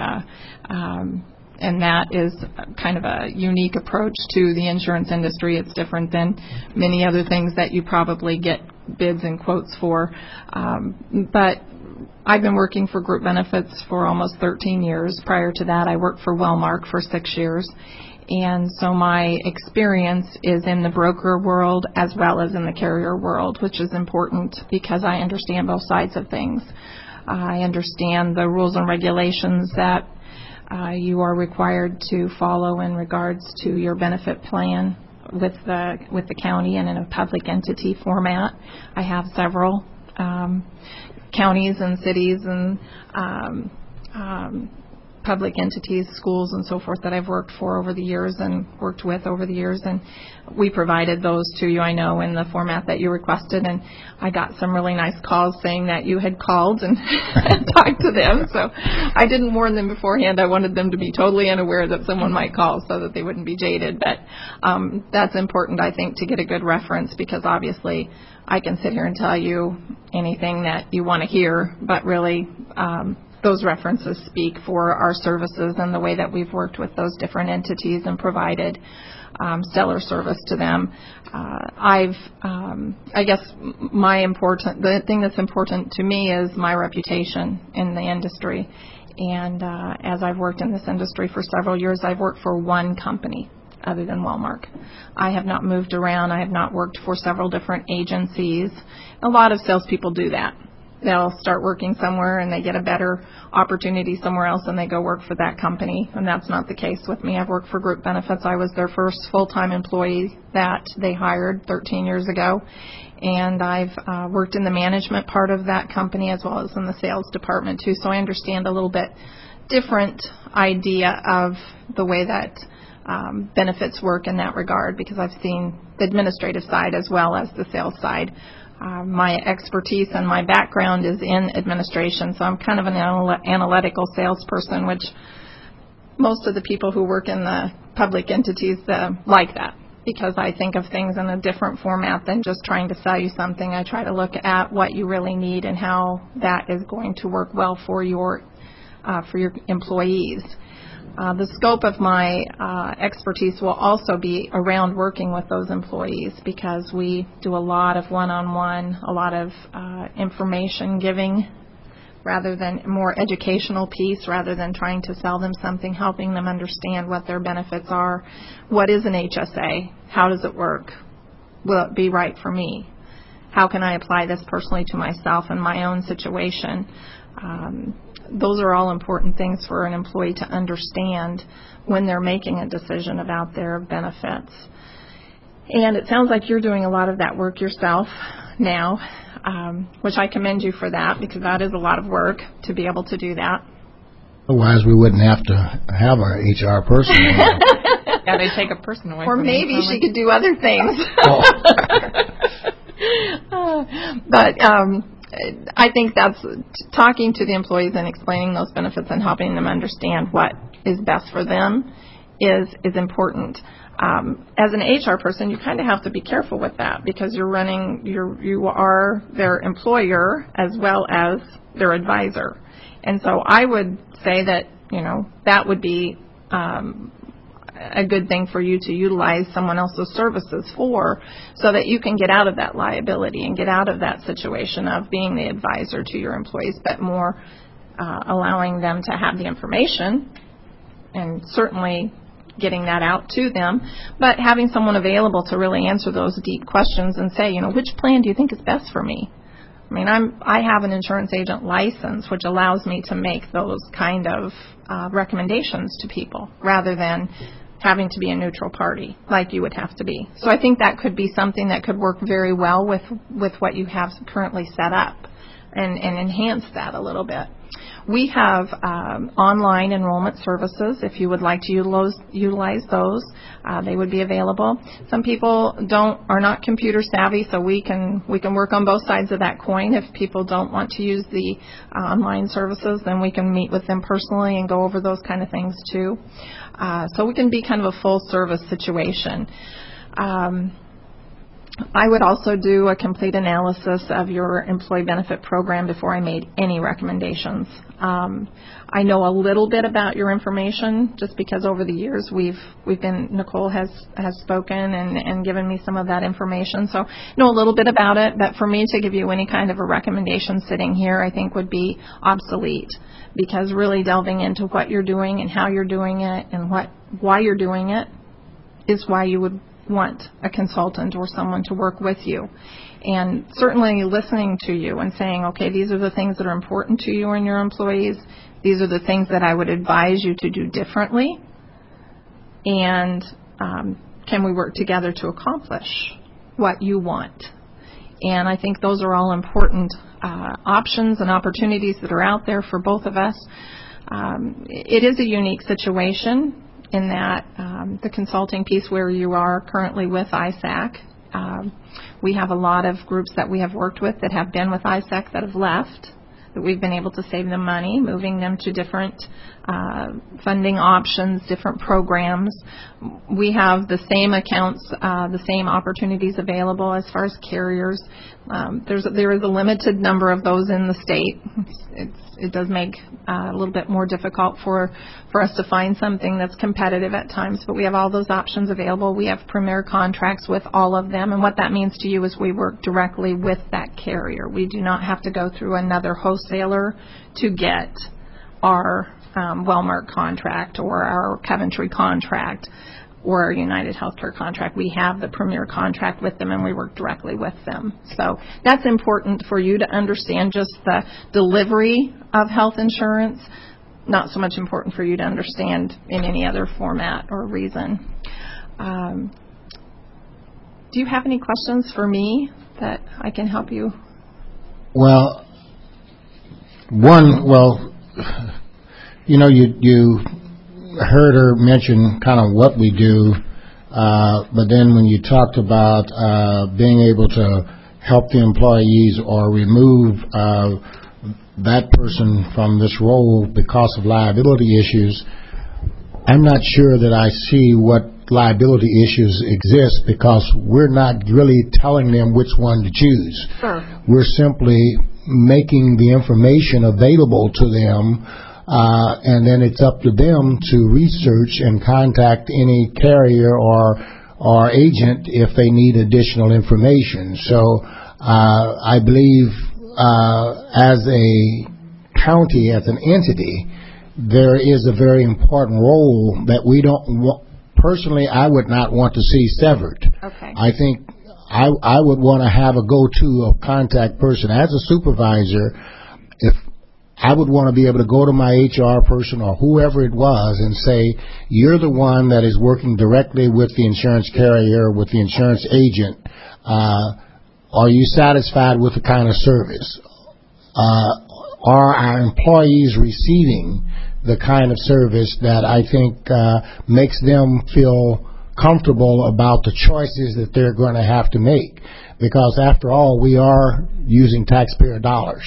that is kind of a unique approach to the insurance industry. It's different than many other things that you probably get bids and quotes for. But I've been working for Group Benefits for almost 13 years. Prior to that, I worked for Wellmark for 6 years. And so my experience is in the broker world as well as in the carrier world, which is important because I understand both sides of things. I understand the rules and regulations that you are required to follow in regards to your benefit plan with the county and in a public entity format. I have several counties and cities and public entities, schools, and so forth that I've worked for over the years and worked with over the years, and we provided those to you, I know, in the format that you requested, and I got some really nice calls saying that you had called and talked to them, so I didn't warn them beforehand. I wanted them to be totally unaware that someone might call so that they wouldn't be jaded, but that's important, I think, to get a good reference, because obviously I can sit here and tell you anything that you want to hear, but really those references speak for our services and the way that we've worked with those different entities and provided stellar service to them. I guess the thing that's important to me is my reputation in the industry. And as I've worked in this industry for several years, I've worked for one company other than Wellmark. I have not moved around. I have not worked for several different agencies. A lot of salespeople do that. They'll start working somewhere and they get a better opportunity somewhere else and they go work for that company. And that's not the case with me. I've worked for Group Benefits. I was their first full-time employee that they hired 13 years ago. And I've worked in the management part of that company as well as in the sales department too. So I understand a little bit different idea of the way that benefits work in that regard, because I've seen the administrative side as well as the sales side. My expertise and my background is in administration, so I'm kind of an analytical salesperson, which most of the people who work in the public entities like that. because I think of things in a different format than just trying to sell you something. I try to look at what you really need and how that is going to work well for your employees. The scope of my expertise will also be around working with those employees, because we do a lot of one-on-one, a lot of information giving, rather than more educational piece, rather than trying to sell them something, helping them understand what their benefits are. What is an HSA? How does it work? Will it be right for me? How can I apply this personally to myself and my own situation? Those are all important things for an employee to understand when they're making a decision about their benefits. And it sounds like you're doing a lot of that work yourself now, which I commend you for that, because that is a lot of work to be able to do that. Otherwise, we wouldn't have to have our HR person. Yeah, they take a person away or from maybe me, she could do other things. But I think that's talking to the employees and explaining those benefits and helping them understand what is best for them is important. As an HR person, you kind of have to be careful with that, because you are their employer as well as their advisor. And so I would say that, that would be a good thing for you to utilize someone else's services for, so that you can get out of that liability and get out of that situation of being the advisor to your employees, but more allowing them to have the information and certainly getting that out to them, but having someone available to really answer those deep questions and say, which plan do you think is best for me? I mean, I have an insurance agent license, which allows me to make those kind of recommendations to people, rather than having to be a neutral party like you would have to be. So I think that could be something that could work very well with what you have currently set up, and enhance that a little bit. We have online enrollment services. If you would like to utilize those, they would be available. Some people are not computer savvy, so we can work on both sides of that coin. If people don't want to use the online services, then we can meet with them personally and go over those kind of things too. So we can be kind of a full service situation. I would also do a complete analysis of your employee benefit program before I made any recommendations. I know a little bit about your information just because over the years Nicole has spoken and given me some of that information. So I know a little bit about it, but for me to give you any kind of a recommendation sitting here, I think would be obsolete, because really delving into what you're doing and how you're doing it and why you're doing it is why you would want a consultant or someone to work with you. And certainly listening to you and saying, okay, these are the things that are important to you and your employees. These are the things that I would advise you to do differently. And can we work together to accomplish what you want? And I think those are all important options and opportunities that are out there for both of us. It is a unique situation in that the consulting piece where you are currently with ISAC. We have a lot of groups that we have worked with that have been with ISAC that have left, that we've been able to save them money, moving them to different funding options, different programs. We have the same accounts, the same opportunities available as far as carriers. There is a limited number of those in the state. It does make a little bit more difficult for us to find something that's competitive at times, but we have all those options available. We have premier contracts with all of them, and what that means to you is we work directly with that carrier. We do not have to go through another wholesaler to get our Wellmark contract or our Coventry contract or our United Healthcare contract. We have the premier contract with them, and we work directly with them. So that's important for you to understand, just the delivery of health insurance, not so much important for you to understand in any other format or reason. Do you have any questions for me that I can help you? Well, you heard her mention kind of what we do, but then when you talked about being able to help the employees or remove that person from this role because of liability issues, I'm not sure that I see what liability issues exist because we're not really telling them which one to choose. Sure. We're simply making the information available to them, and then it's up to them to research and contact any carrier or agent if they need additional information. So I believe as a county, as an entity, there is a very important role that we don't personally, I would not want to see severed. Okay. I think I would want to have a go-to of contact person. As a supervisor, if I would want to be able to go to my HR person or whoever it was and say, you're the one that is working directly with the insurance carrier, with the insurance agent. Are you satisfied with the kind of service? Are our employees receiving the kind of service that I think makes them feel comfortable about the choices that they're going to have to make? Because after all, we are using taxpayer dollars,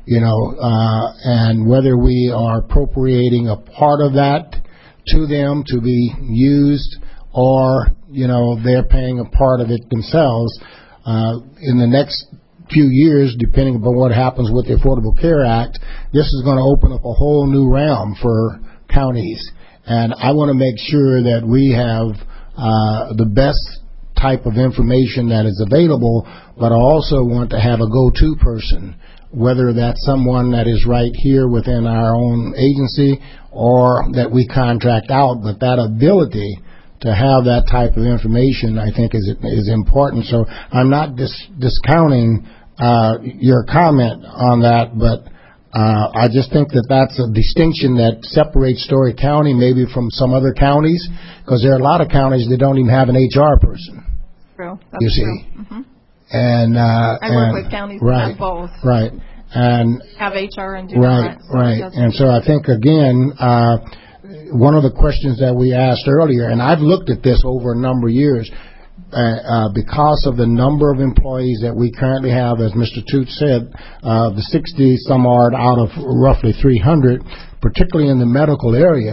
and whether we are appropriating a part of that to them to be used or, they're paying a part of it themselves, in the next few years, depending upon what happens with the Affordable Care Act, this is going to open up a whole new realm for counties. And I want to make sure that we have the best type of information that is available, but I also want to have a go-to person, whether that's someone that is right here within our own agency or that we contract out. But that ability to have that type of information, I think, is important. So I'm not discounting your comment on that, but I just think that that's a distinction that separates Story County maybe from some other counties, because there are a lot of counties that don't even have an HR person. True. You see. Mm-hmm. And I work with counties that have both. Right. And have HR and do not. Right. And so I think, again, one of the questions that we asked earlier, and I've looked at this over a number of years, because of the number of employees that we currently have, as Mr. Toots said, the 60 some odd out of roughly 300, particularly in the medical area,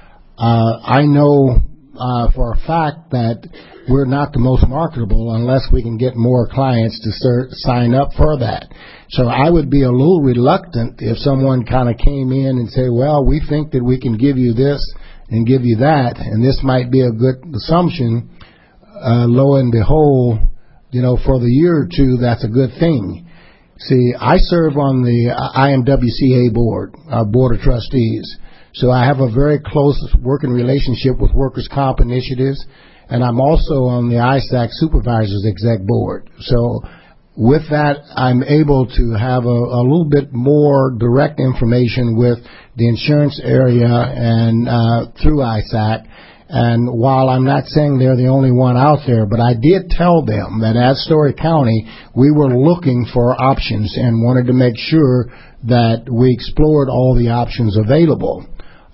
I know for a fact that we're not the most marketable unless we can get more clients to sign up for that. So I would be a little reluctant if someone kind of came in and said, well, we think that we can give you this and give you that, and this might be a good assumption. Lo and behold, for the year or two, that's a good thing. See, I serve on the IMWCA board of trustees. So I have a very close working relationship with Workers' Comp Initiatives, and I'm also on the ISAC Supervisors Exec Board. So with that, I'm able to have a little bit more direct information with the insurance area and through ISAC. And while I'm not saying they're the only one out there, but I did tell them that as Story County, we were looking for options and wanted to make sure that we explored all the options available.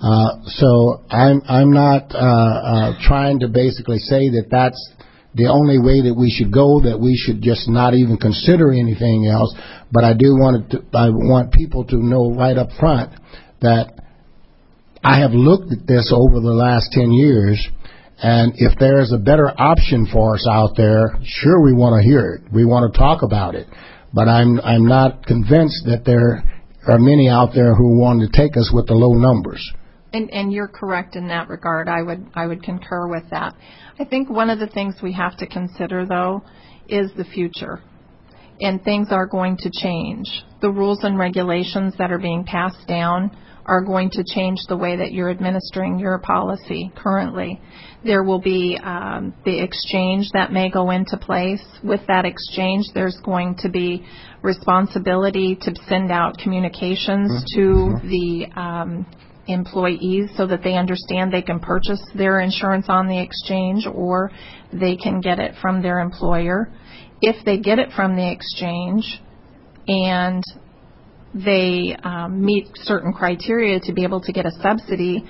So I'm not trying to basically say that that's the only way that we should go, that we should just not even consider anything else. But I want people to know right up front that I have looked at this over the last 10 years, and if there is a better option for us out there, sure, we want to hear it. We want to talk about it. But I'm not convinced that there are many out there who want to take us with the low numbers. And you're correct in that regard. I would concur with that. I think one of the things we have to consider, though, is the future. And things are going to change. The rules and regulations that are being passed down are going to change the way that you're administering your policy currently. There will be the exchange that may go into place. With that exchange, there's going to be responsibility to send out communications to the employees so that they understand they can purchase their insurance on the exchange or they can get it from their employer. If they get it from the exchange and they meet certain criteria to be able to get a subsidy,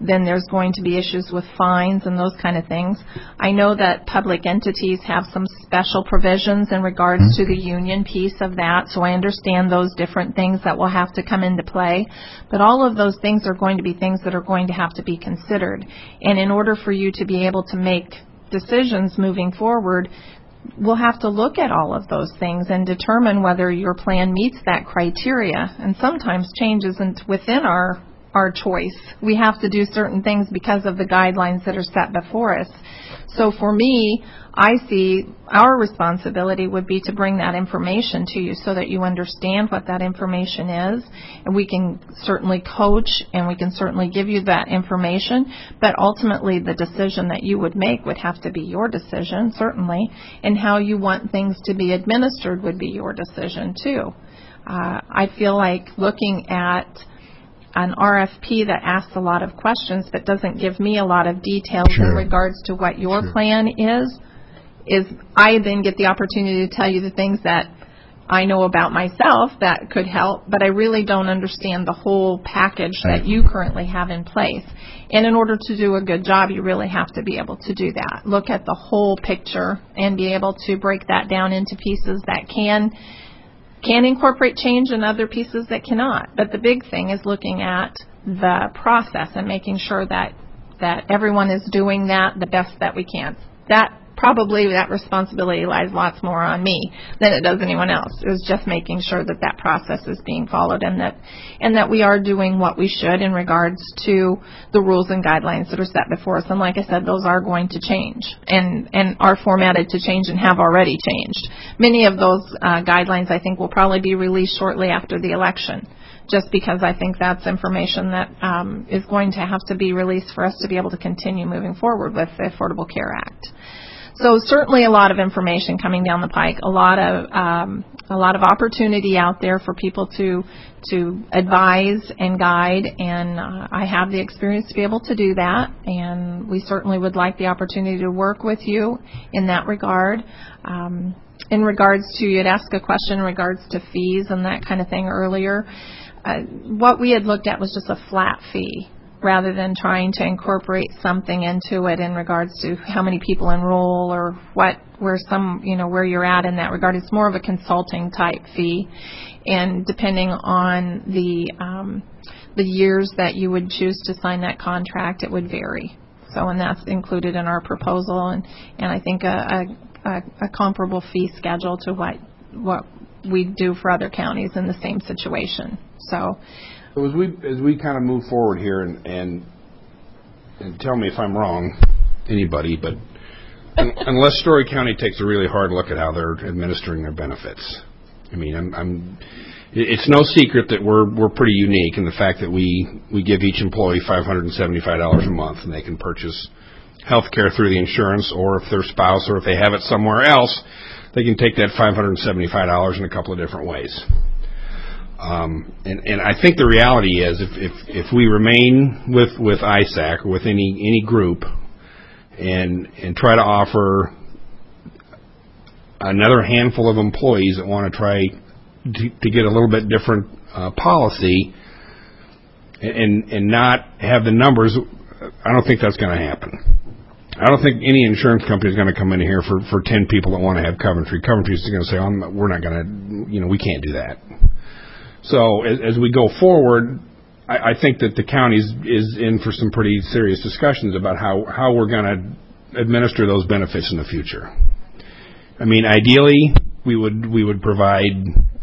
then there's going to be issues with fines and those kind of things. I know that public entities have some special provisions in regards to the union piece of that, so I understand those different things that will have to come into play. But all of those things are going to be things that are going to have to be considered. And in order for you to be able to make decisions moving forward, we'll have to look at all of those things and determine whether your plan meets that criteria. And sometimes change isn't within our choice. We have to do certain things because of the guidelines that are set before us. So for me, I see our responsibility would be to bring that information to you so that you understand what that information is, and we can certainly coach and we can certainly give you that information, but ultimately the decision that you would make would have to be your decision, certainly, and how you want things to be administered would be your decision too. I feel like looking at an RFP that asks a lot of questions but doesn't give me a lot of details in regards to what your plan is I then get the opportunity to tell you the things that I know about myself that could help, but I really don't understand the whole package that you currently have in place. And in order to do a good job, you really have to be able to do that. Look at the whole picture and be able to break that down into pieces that can incorporate change and other pieces that cannot. But the big thing is looking at the process and making sure that everyone is doing that the best that we can. Probably that responsibility lies lots more on me than it does anyone else. It was just making sure that process is being followed and that we are doing what we should in regards to the rules and guidelines that are set before us. And like I said, those are going to change and are formatted to change and have already changed. Many of those guidelines, I think, will probably be released shortly after the election, just because I think that's information that is going to have to be released for us to be able to continue moving forward with the Affordable Care Act. So certainly a lot of information coming down the pike, a lot of opportunity out there for people to advise and guide, and I have the experience to be able to do that, and we certainly would like the opportunity to work with you in that regard. In regards to, you had asked a question in regards to fees and that kind of thing earlier. What we had looked at was just a flat fee, rather than trying to incorporate something into it in regards to how many people enroll or where you're at in that regard. It's more of a consulting type fee, and depending on the years that you would choose to sign that contract, it would vary. So, and that's included in our proposal, and I think a comparable fee schedule to what we do for other counties in the same situation. So as we kind of move forward here, and tell me if I'm wrong, anybody, but unless Story County takes a really hard look at how they're administering their benefits, I mean, it's no secret that we're pretty unique in the fact that we give each employee $575 a month, and they can purchase health care through the insurance, or if their spouse or if they have it somewhere else, they can take that $575 in a couple of different ways. And I think the reality is if we remain with ISAC or with any group and try to offer another handful of employees that want to try to get a little bit different policy and not have the numbers, I don't think that's going to happen. I don't think any insurance company is going to come in here for 10 people that want to have Coventry. Coventry is going to say, we're not going to, we can't do that. So as we go forward, I think that the county is in for some pretty serious discussions about how we're going to administer those benefits in the future. I mean, ideally, we would provide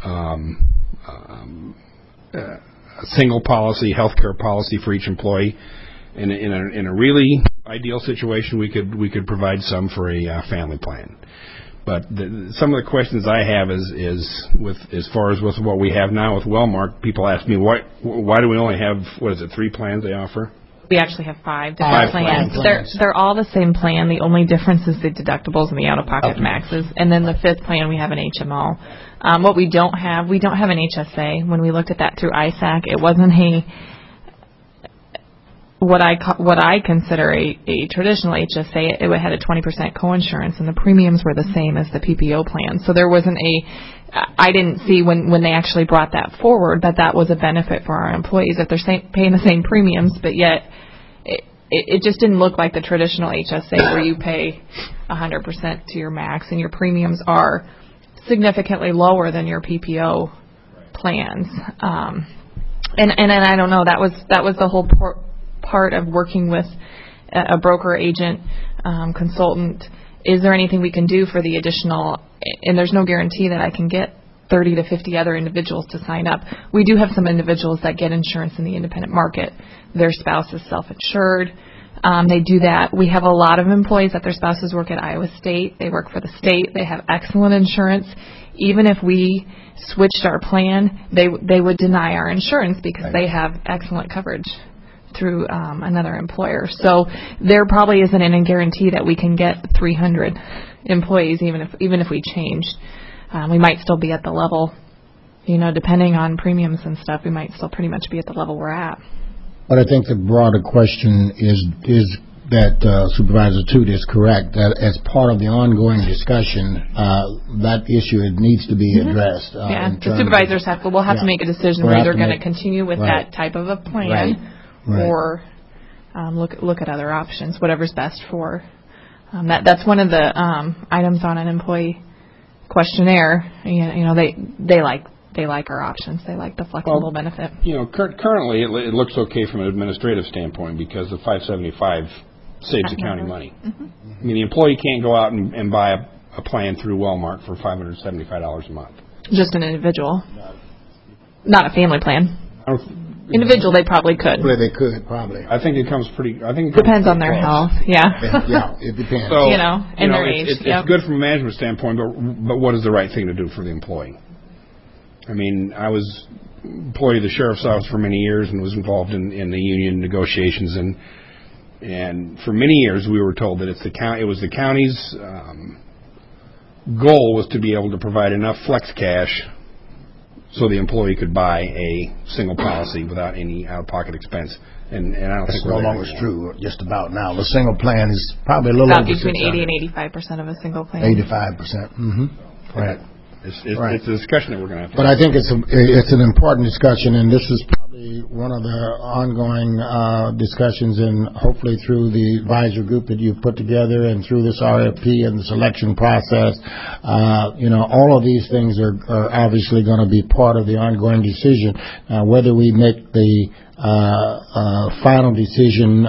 a single policy, healthcare policy for each employee. In a really ideal situation, we could provide some for a family plan. But some of the questions I have is with as far as with what we have now with Wellmark, people ask me why do we only have 3 plans they offer? We actually have 5 different plans. They're all the same plan. The only difference is the deductibles and the out-of-pocket maxes. And then the 5th plan, we have an HMO. What we don't have an HSA. When we looked at that through ISAC, it wasn't what I consider a traditional HSA. It had a 20% coinsurance, and the premiums were the same as the PPO plan. So there wasn't I didn't see when they actually brought that forward that was a benefit for our employees, if they're paying the same premiums, but yet it just didn't look like the traditional HSA where you pay 100% to your max and your premiums are significantly lower than your PPO plans. And I don't know, that was the whole part of working with a broker agent consultant. Is there anything we can do for the additional, and there's no guarantee that I can get 30 to 50 other individuals to sign up. We do have some individuals that get insurance in the independent market. Their spouse is self-insured. They do that. We have a lot of employees that their spouses work at Iowa State. They work for the state. They have excellent insurance. Even if we switched our plan, they would deny our insurance because they have excellent coverage through another employer. So there probably isn't any guarantee that we can get 300 employees, even if we changed. We might still be at the level, depending on premiums and stuff, we might still pretty much be at the level we're at. But I think the broader question is that Supervisor Toot is correct, that as part of the ongoing discussion, that issue needs to be addressed. The supervisors we'll have to make a decision. We're either going to continue with that type of a plan or look at other options, whatever's best for. That's one of the items on an employee questionnaire. They like our options. They like the flexible benefit. Currently it looks okay from an administrative standpoint because the 575 saves the county money. I mean, the employee can't go out and buy a plan through Wellmark for $575 a month. Just an individual, not a family plan. Individual, they probably could. Well, they could probably. I think it comes pretty. Depends on their health. Yeah, it depends. So, and their age. It's good from a management standpoint, but what is the right thing to do for the employee? I mean, I was employee of the sheriff's office for many years and was involved in the union negotiations, and for many years we were told that it was the county's goal was to be able to provide enough flex cash so the employee could buy a single policy without any out-of-pocket expense. And I don't think no longer true just about now. The single plan is probably a little over between 80 and 85% of a single plan. 85%. Right. It's a discussion that we're going to have to But I think it's an important discussion, and this is probably one of the ongoing discussions, and hopefully through the advisor group that you've put together and through this RFP and the selection process, all of these things are obviously going to be part of the ongoing decision. Whether we make the final decision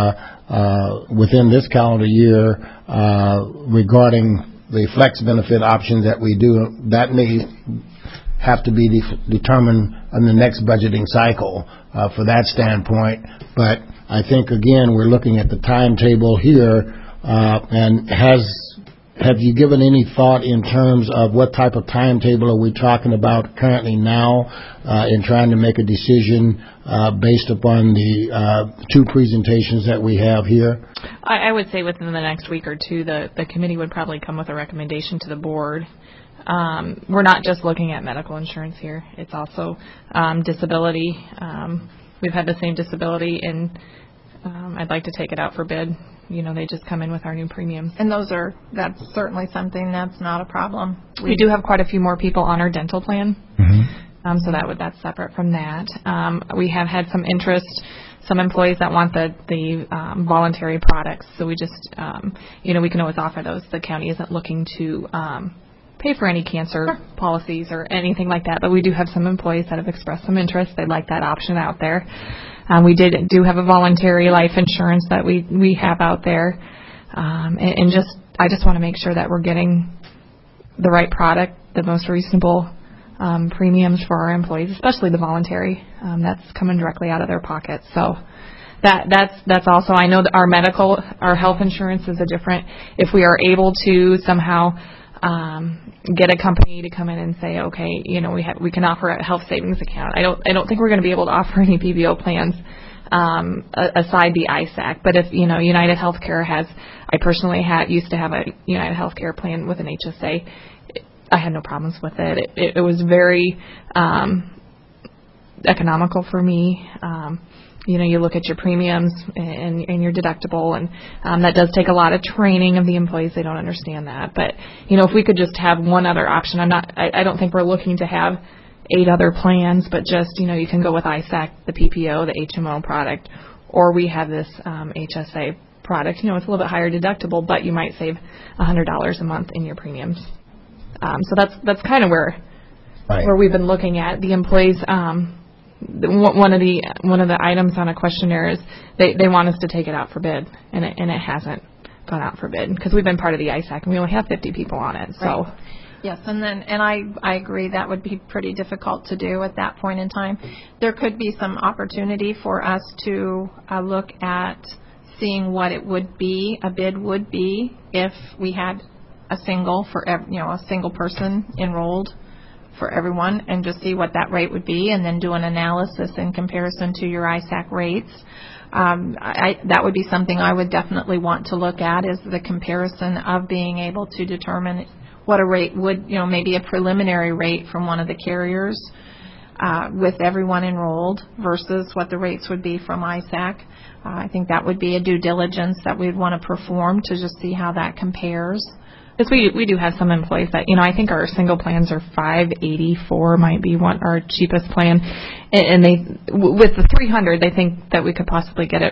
within this calendar year regarding the flex benefit options that we do, that may have to be determined in the next budgeting cycle for that standpoint. But I think, again, we're looking at the timetable here, and have you given any thought in terms of what type of timetable are we talking about currently now in trying to make a decision based upon the two presentations that we have here? I would say within the next week or two, the committee would probably come with a recommendation to the board. We're not just looking at medical insurance here. It's also disability. We've had the same disability, and I'd like to take it out for bid. They just come in with our new premiums. And that's certainly something that's not a problem. We do have quite a few more people on our dental plan. Mm-hmm. So that's separate from that. We have had some interest, some employees that want the voluntary products. So we just, we can always offer those. The county isn't looking to pay for any cancer policies or anything like that. But we do have some employees that have expressed some interest. They'd like that option out there. We do have a voluntary life insurance that we have out there. And I just want to make sure that we're getting the right product, the most reasonable premiums for our employees, especially the voluntary. That's coming directly out of their pockets. So that's also, I know that our health insurance is a different, if we are able to somehow get a company to come in and say, okay, we can offer a health savings account. I don't think we're going to be able to offer any PPO plans aside the ISAC. But if United Healthcare I personally used to have a United Healthcare plan with an HSA. I had no problems with it. It was very economical for me. You look at your premiums and your deductible, and that does take a lot of training of the employees. They don't understand that. But, if we could just have one other option, I don't think we're looking to have 8 other plans, but just, you can go with ISAC, the PPO, the HMO product, or we have this HSA product. You know, it's a little bit higher deductible, but you might save $100 a month in your premiums. So that's kind of where we've been looking at the employees. One of the items on a questionnaire is they want us to take it out for bid, and it hasn't gone out for bid because we've been part of the ISAC and we only have 50 people on it. So. Right. Yes, and I agree that would be pretty difficult to do at that point in time. There could be some opportunity for us to look at seeing what it would be, a bid would be, if we had a single person enrolled for everyone, and just see what that rate would be, and then do an analysis in comparison to your ISAC rates. That would be something I would definitely want to look at, is the comparison of being able to determine what a rate would, maybe a preliminary rate from one of the carriers with everyone enrolled versus what the rates would be from ISAC. I think that would be a due diligence that we'd want to perform to just see how that compares. Because we do have some employees that, I think our single plans are $584 might be our cheapest plan, and they with the 300 they think that we could possibly get it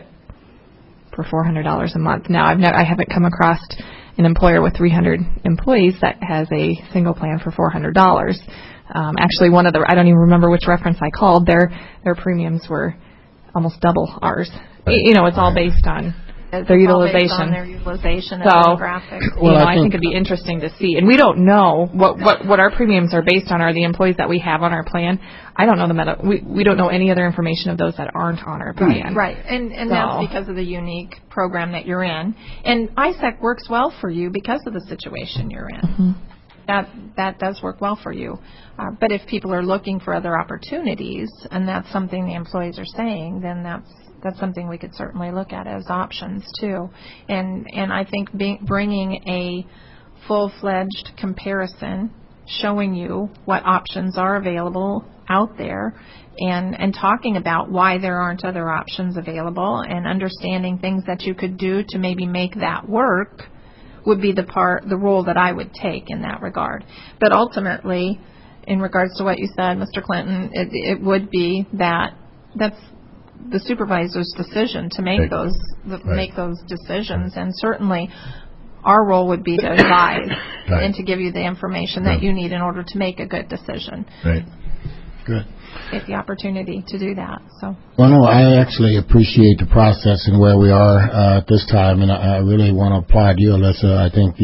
for $400 a month. Now I haven't come across an employer with 300 employees that has a single plan for $400. Actually, I don't even remember which reference I called. Their premiums were almost double ours. Right. It's all based on their utilization. Based on their utilization and demographics. I think it'd be interesting to see. And we don't know what our premiums are based on. Are the employees that we have on our plan? I don't know we don't know any other information of those that aren't on our plan. Right. And that's because of the unique program that you're in. And ISAC works well for you because of the situation you're in. Mm-hmm. That does work well for you. But if people are looking for other opportunities, and that's something the employees are saying, then that's something we could certainly look at as options too. And I think bringing a full-fledged comparison, showing you what options are available out there, and talking about why there aren't other options available, and understanding things that you could do to maybe make that work, would be the role that I would take in that regard. But ultimately, in regards to what you said, Mr. Clinton, it would be that's the supervisor's decision to make make those decisions, and certainly our role would be to advise and to give you the information that you need in order to make a good decision. Right. Good. Get the opportunity to do that. So. Well, no, I actually appreciate the process and where we are at this time, and I really want to applaud you, Alyssa. I think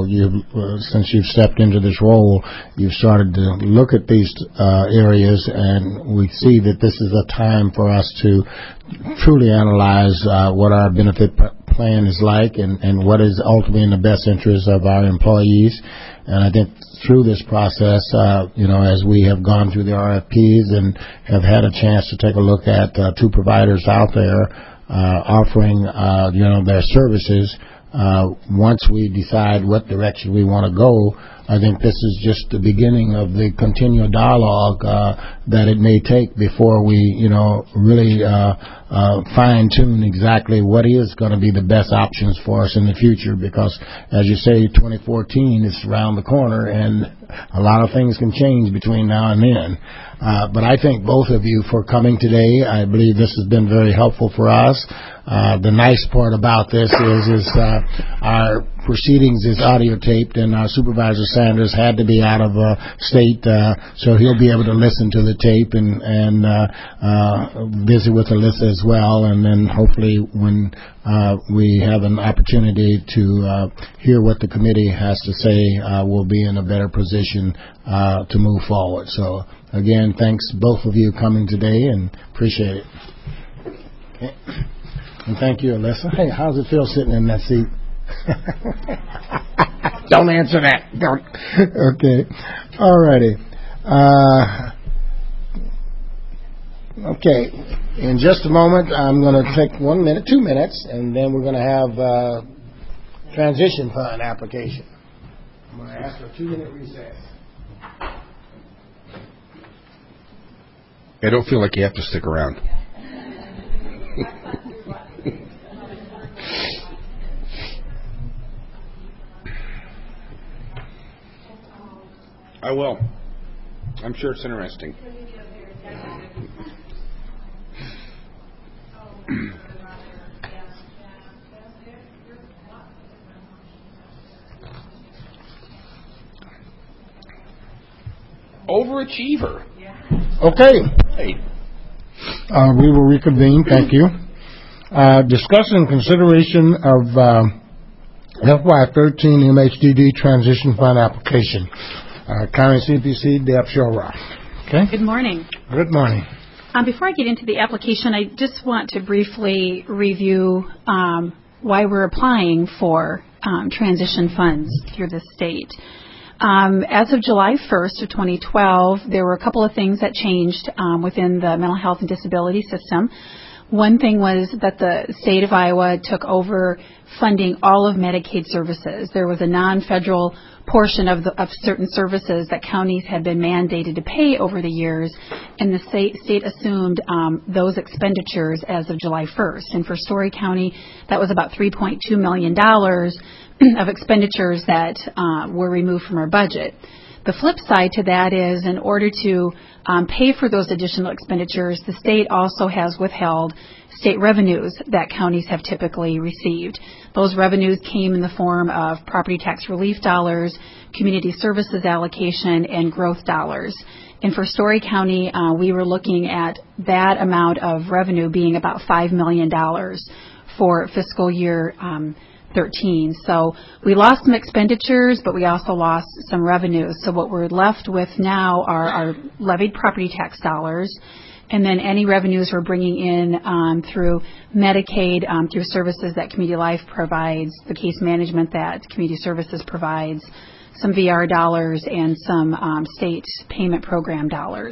since you've stepped into this role, you've started to look at these areas, and we see that this is a time for us to truly analyze what our benefit plan is like, and what is ultimately in the best interest of our employees. And I think through this process, as we have gone through the RFPs and have had a chance to take a look at two providers out there offering, their services, once we decide what direction we want to go, I think this is just the beginning of the continual dialogue that it may take before we, really fine-tune exactly what is going to be the best options for us in the future. Because, as you say, 2014 is around the corner, and a lot of things can change between now and then. But I thank both of you for coming today. I believe this has been very helpful for us. The nice part about this is our proceedings is audio taped, and our Supervisor Sanders had to be out of state, so he'll be able to listen to the tape and visit with Alyssa as well. And then hopefully when we have an opportunity to hear what the committee has to say, we'll be in a better position to move forward. So again, thanks both of you coming today, and appreciate it. Okay. And thank you, Alyssa. Hey, how's it feel sitting in that seat? Don't answer that. Don't. Okay. All righty. Okay. In just a moment, I'm going to take 1 minute, 2 minutes, and then we're going to have transition fund application. I'm going to ask for a 2-minute recess. I don't feel like you have to stick around. I will. I'm sure it's interesting. Overachiever. Okay. Hey. We will reconvene. Thank you. Discussion and consideration of FY13 MHDD Transition Fund application. County CPC, Deb Shora. Okay. Good morning. Good morning. Before I get into the application, I just want to briefly review why we're applying for transition funds through the state. As of July 1st of 2012, there were a couple of things that changed within the mental health and disability system. One thing was that the state of Iowa took over funding all of Medicaid services. There was a non-federal portion of certain services that counties had been mandated to pay over the years, and the state assumed those expenditures as of July 1st. And for Story County, that was about $3.2 million of expenditures that were removed from our budget. The flip side to that is, in order to pay for those additional expenditures, the state also has withheld state revenues that counties have typically received. Those revenues came in the form of property tax relief dollars, community services allocation, and growth dollars. And for Story County, we were looking at that amount of revenue being about $5 million for fiscal year 13. So we lost some expenditures, but we also lost some revenues. So what we're left with now are our levied property tax dollars, and then any revenues we're bringing in through Medicaid, through services that Community Life provides, the case management that Community Services provides, some VR dollars, and some state payment program dollars.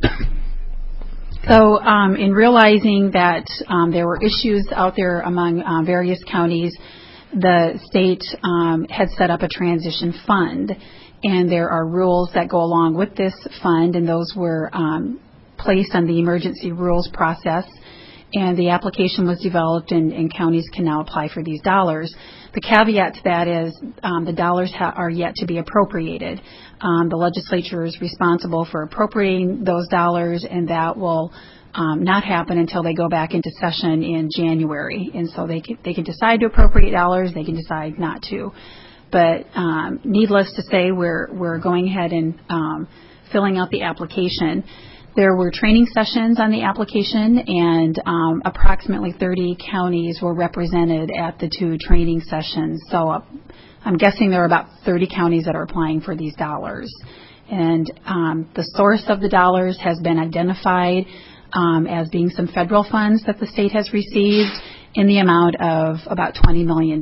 So in realizing that there were issues out there among various counties, the state had set up a transition fund, and there are rules that go along with this fund, and those were placed on the emergency rules process, and the application was developed, and counties can now apply for these dollars. The caveat to that is the dollars are yet to be appropriated. The legislature is responsible for appropriating those dollars, and that will not happen until they go back into session in January. And so they can decide to appropriate dollars, they can decide not to. But needless to say, we're going ahead and filling out the application. There were training sessions on the application, and approximately 30 counties were represented at the two training sessions. So I'm guessing there are about 30 counties that are applying for these dollars. And the source of the dollars has been identified as being some federal funds that the state has received in the amount of about $20 million.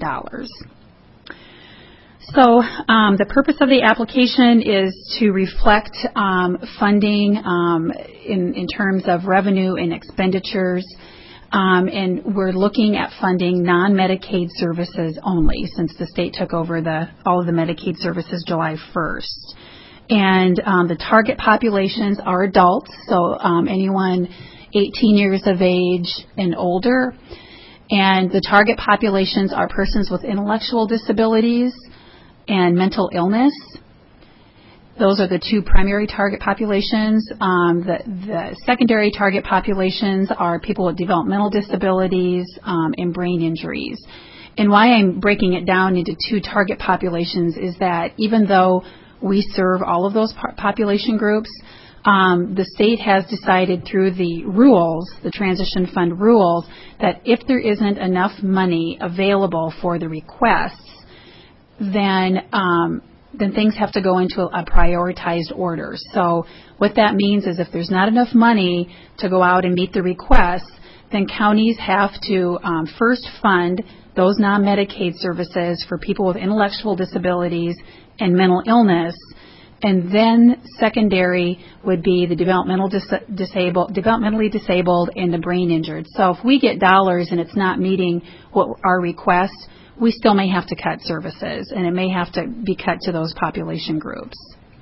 So the purpose of the application is to reflect funding in terms of revenue and expenditures, and we're looking at funding non-Medicaid services only, since the state took over all of the Medicaid services July 1st. And the target populations are adults, so anyone 18 years of age and older. And the target populations are persons with intellectual disabilities and mental illness. Those are the two primary target populations. The secondary target populations are people with developmental disabilities and brain injuries. And why I'm breaking it down into two target populations is that even though we serve all of those population groups, the state has decided through the rules, the transition fund rules, that if there isn't enough money available for the requests, then things have to go into a prioritized order. So what that means is if there's not enough money to go out and meet the requests, then counties have to first fund those non-Medicaid services for people with intellectual disabilities and mental illness, and then secondary would be the developmentally disabled and the brain injured. So if we get dollars and it's not meeting what our request, we still may have to cut services, and it may have to be cut to those population groups.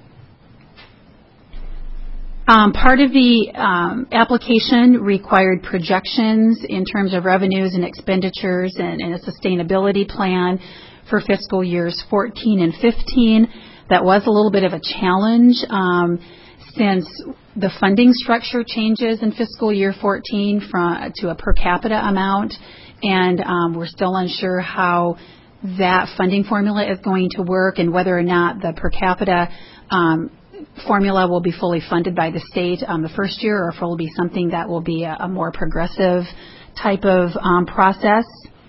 Part of the application required projections in terms of revenues and expenditures and a sustainability plan for fiscal years 14 and 15. That was a little bit of a challenge since the funding structure changes in fiscal year 14 to a per capita amount, and we're still unsure how that funding formula is going to work and whether or not the per capita formula will be fully funded by the state the first year, or if it will be something that will be a more progressive type of process.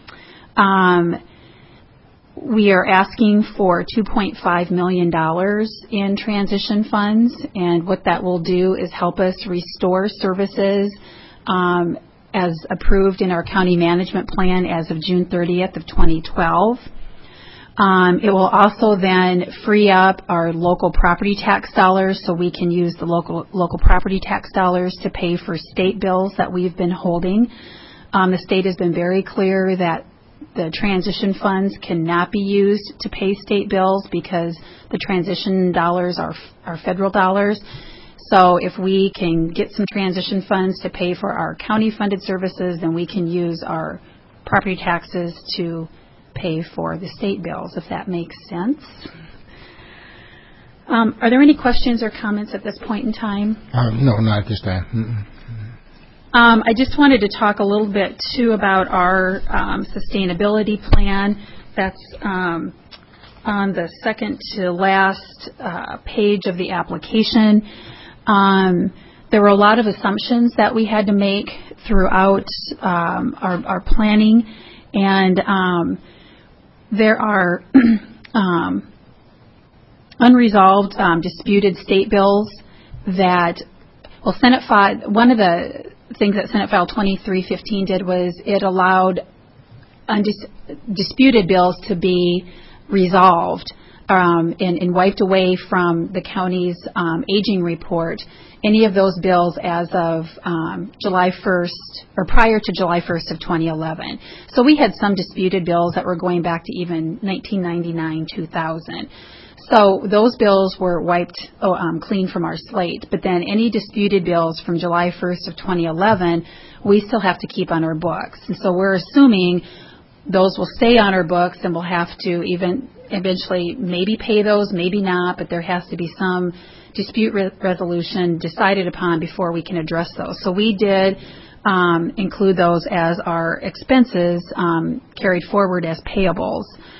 We are asking for $2.5 million in transition funds, and what that will do is help us restore services as approved in our county management plan as of June 30th of 2012. It will also then free up our local property tax dollars, so we can use the local property tax dollars to pay for state bills that we've been holding. The state has been very clear that the transition funds cannot be used to pay state bills because the transition dollars are federal dollars. So if we can get some transition funds to pay for our county-funded services, then we can use our property taxes to pay for the state bills, if that makes sense. Are there any questions or comments at this point in time? No, not at this time. I just wanted to talk a little bit, too, about our sustainability plan. That's on the second to last page of the application. There were a lot of assumptions that we had to make throughout our planning, and there are unresolved disputed state bills that, well, Senate File, one of the things that Senate File 2315 did was it allowed disputed bills to be resolved and wiped away from the county's aging report, any of those bills as of July 1st or prior to July 1st of 2011. So we had some disputed bills that were going back to even 1999, 2000. So those bills were wiped clean from our slate. But then any disputed bills from July 1st of 2011, we still have to keep on our books. And so we're assuming those will stay on our books, and we'll have to even eventually maybe pay those, maybe not, but there has to be some dispute resolution decided upon before we can address those. So we did include those as our expenses carried forward as payables.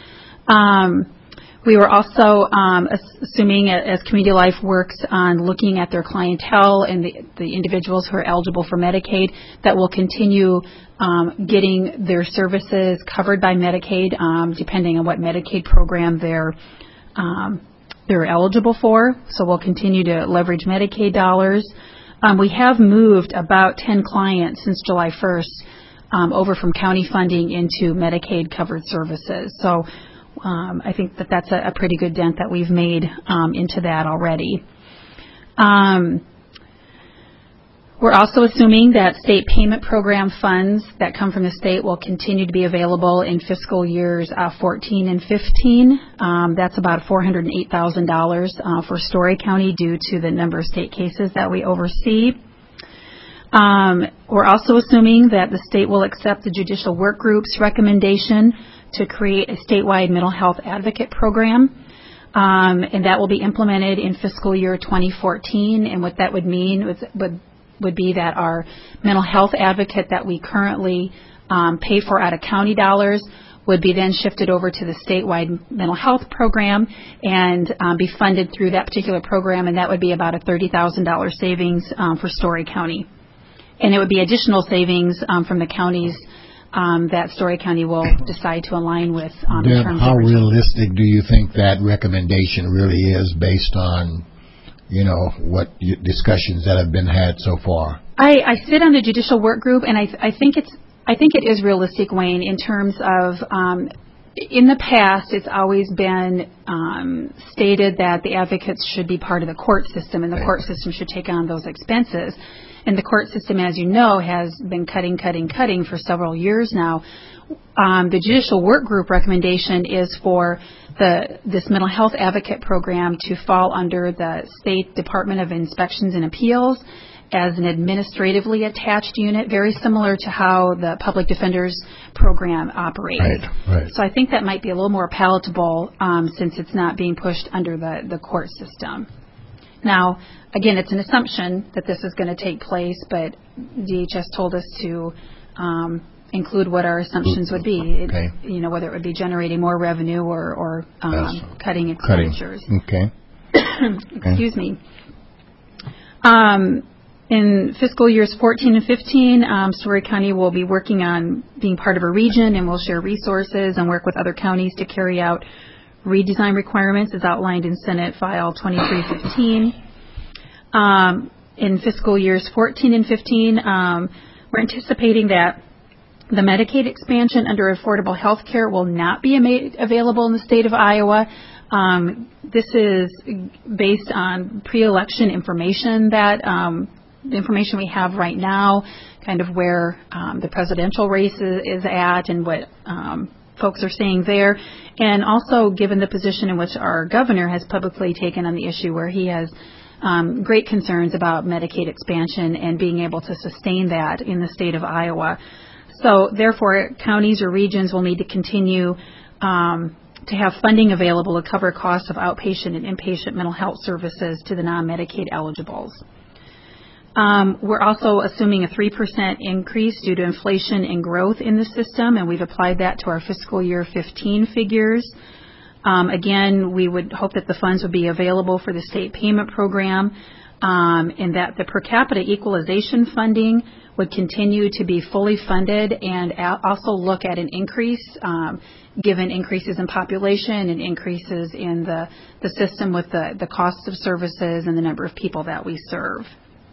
We were also assuming, as Community Life works on looking at their clientele and the individuals who are eligible for Medicaid, that will continue getting their services covered by Medicaid, depending on what Medicaid program they're eligible for. So we'll continue to leverage Medicaid dollars. We have moved about 10 clients since July 1st over from county funding into Medicaid covered services. So I think that's a pretty good dent that we've made into that already. We're also assuming that state payment program funds that come from the state will continue to be available in fiscal years 14 and 15. That's about $408,000 for Story County due to the number of state cases that we oversee. We're also assuming that the state will accept the Judicial Work Group's recommendation to create a statewide mental health advocate program, and that will be implemented in fiscal year 2014. And what that would mean would be that our mental health advocate that we currently pay for out of county dollars would be then shifted over to the statewide mental health program and be funded through that particular program, and that would be about a $30,000 savings for Story County. And it would be additional savings from the counties that Story County will decide to align with. In terms how of realistic do you think that recommendation really is based on, what discussions that have been had so far? I sit on the Judicial Work Group, and I think it is realistic, Wayne, in terms of in the past it's always been stated that the advocates should be part of the court system, and the court system should take on those expenses. And the court system, as you know, has been cutting for several years now. The Judicial Work Group recommendation is for this mental health advocate program to fall under the State Department of Inspections and Appeals as an administratively attached unit, very similar to how the Public Defender's program operates. Right. So I think that might be a little more palatable since it's not being pushed under the court system. Now, again, it's an assumption that this is going to take place, but DHS told us to include what our assumptions would be, whether it would be generating more revenue or cutting expenditures. Okay. excuse me. In fiscal years 14 and 15, Story County will be working on being part of a region, and we'll share resources and work with other counties to carry out redesign requirements as outlined in Senate File 2315. In fiscal years 14 and 15, we're anticipating that the Medicaid expansion under affordable health care will not be made available in the state of Iowa. This is based on pre-election information that the information we have right now, kind of where the presidential race is at and what folks are saying there, and also given the position in which our governor has publicly taken on the issue, where he has great concerns about Medicaid expansion and being able to sustain that in the state of Iowa. So therefore, counties or regions will need to continue to have funding available to cover costs of outpatient and inpatient mental health services to the non-Medicaid eligibles. We're also assuming a 3% increase due to inflation and growth in the system, and we've applied that to our fiscal year 15 figures. Again, we would hope that the funds would be available for the state payment program, and that the per capita equalization funding would continue to be fully funded, and also look at an increase given increases in population and increases in the system with the cost of services and the number of people that we serve.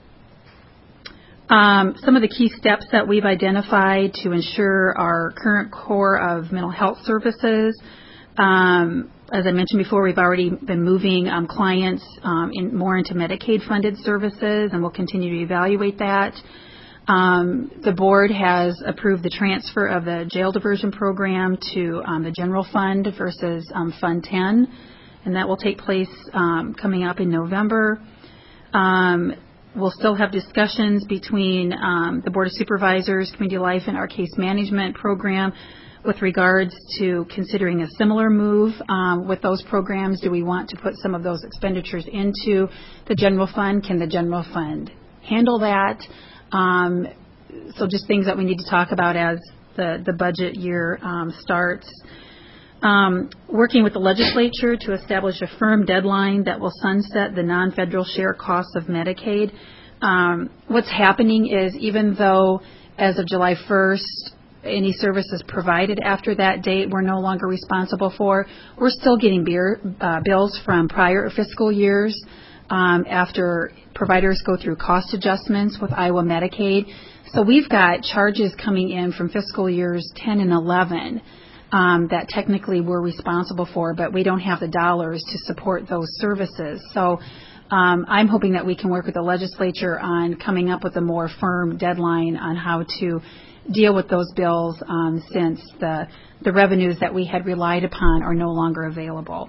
Some of the key steps that we've identified to ensure our current core of mental health services. As I mentioned before, we've already been moving clients more into Medicaid-funded services, and we'll continue to evaluate that. The board has approved the transfer of the jail diversion program to the general fund versus Fund 10, and that will take place coming up in November. We'll still have discussions between the Board of Supervisors, Community Life, and our case management program with regards to considering a similar move with those programs. Do we want to put some of those expenditures into the general fund? Can the general fund handle that? So just things that we need to talk about as the budget year starts. Working with the legislature to establish a firm deadline that will sunset the non-federal share costs of Medicaid. What's happening is, even though as of July 1st, any services provided after that date we're no longer responsible for, we're still getting bills from prior fiscal years after providers go through cost adjustments with Iowa Medicaid. So we've got charges coming in from fiscal years 10 and 11 that technically we're responsible for, but we don't have the dollars to support those services. So I'm hoping that we can work with the legislature on coming up with a more firm deadline on how to deal with those bills since the revenues that we had relied upon are no longer available.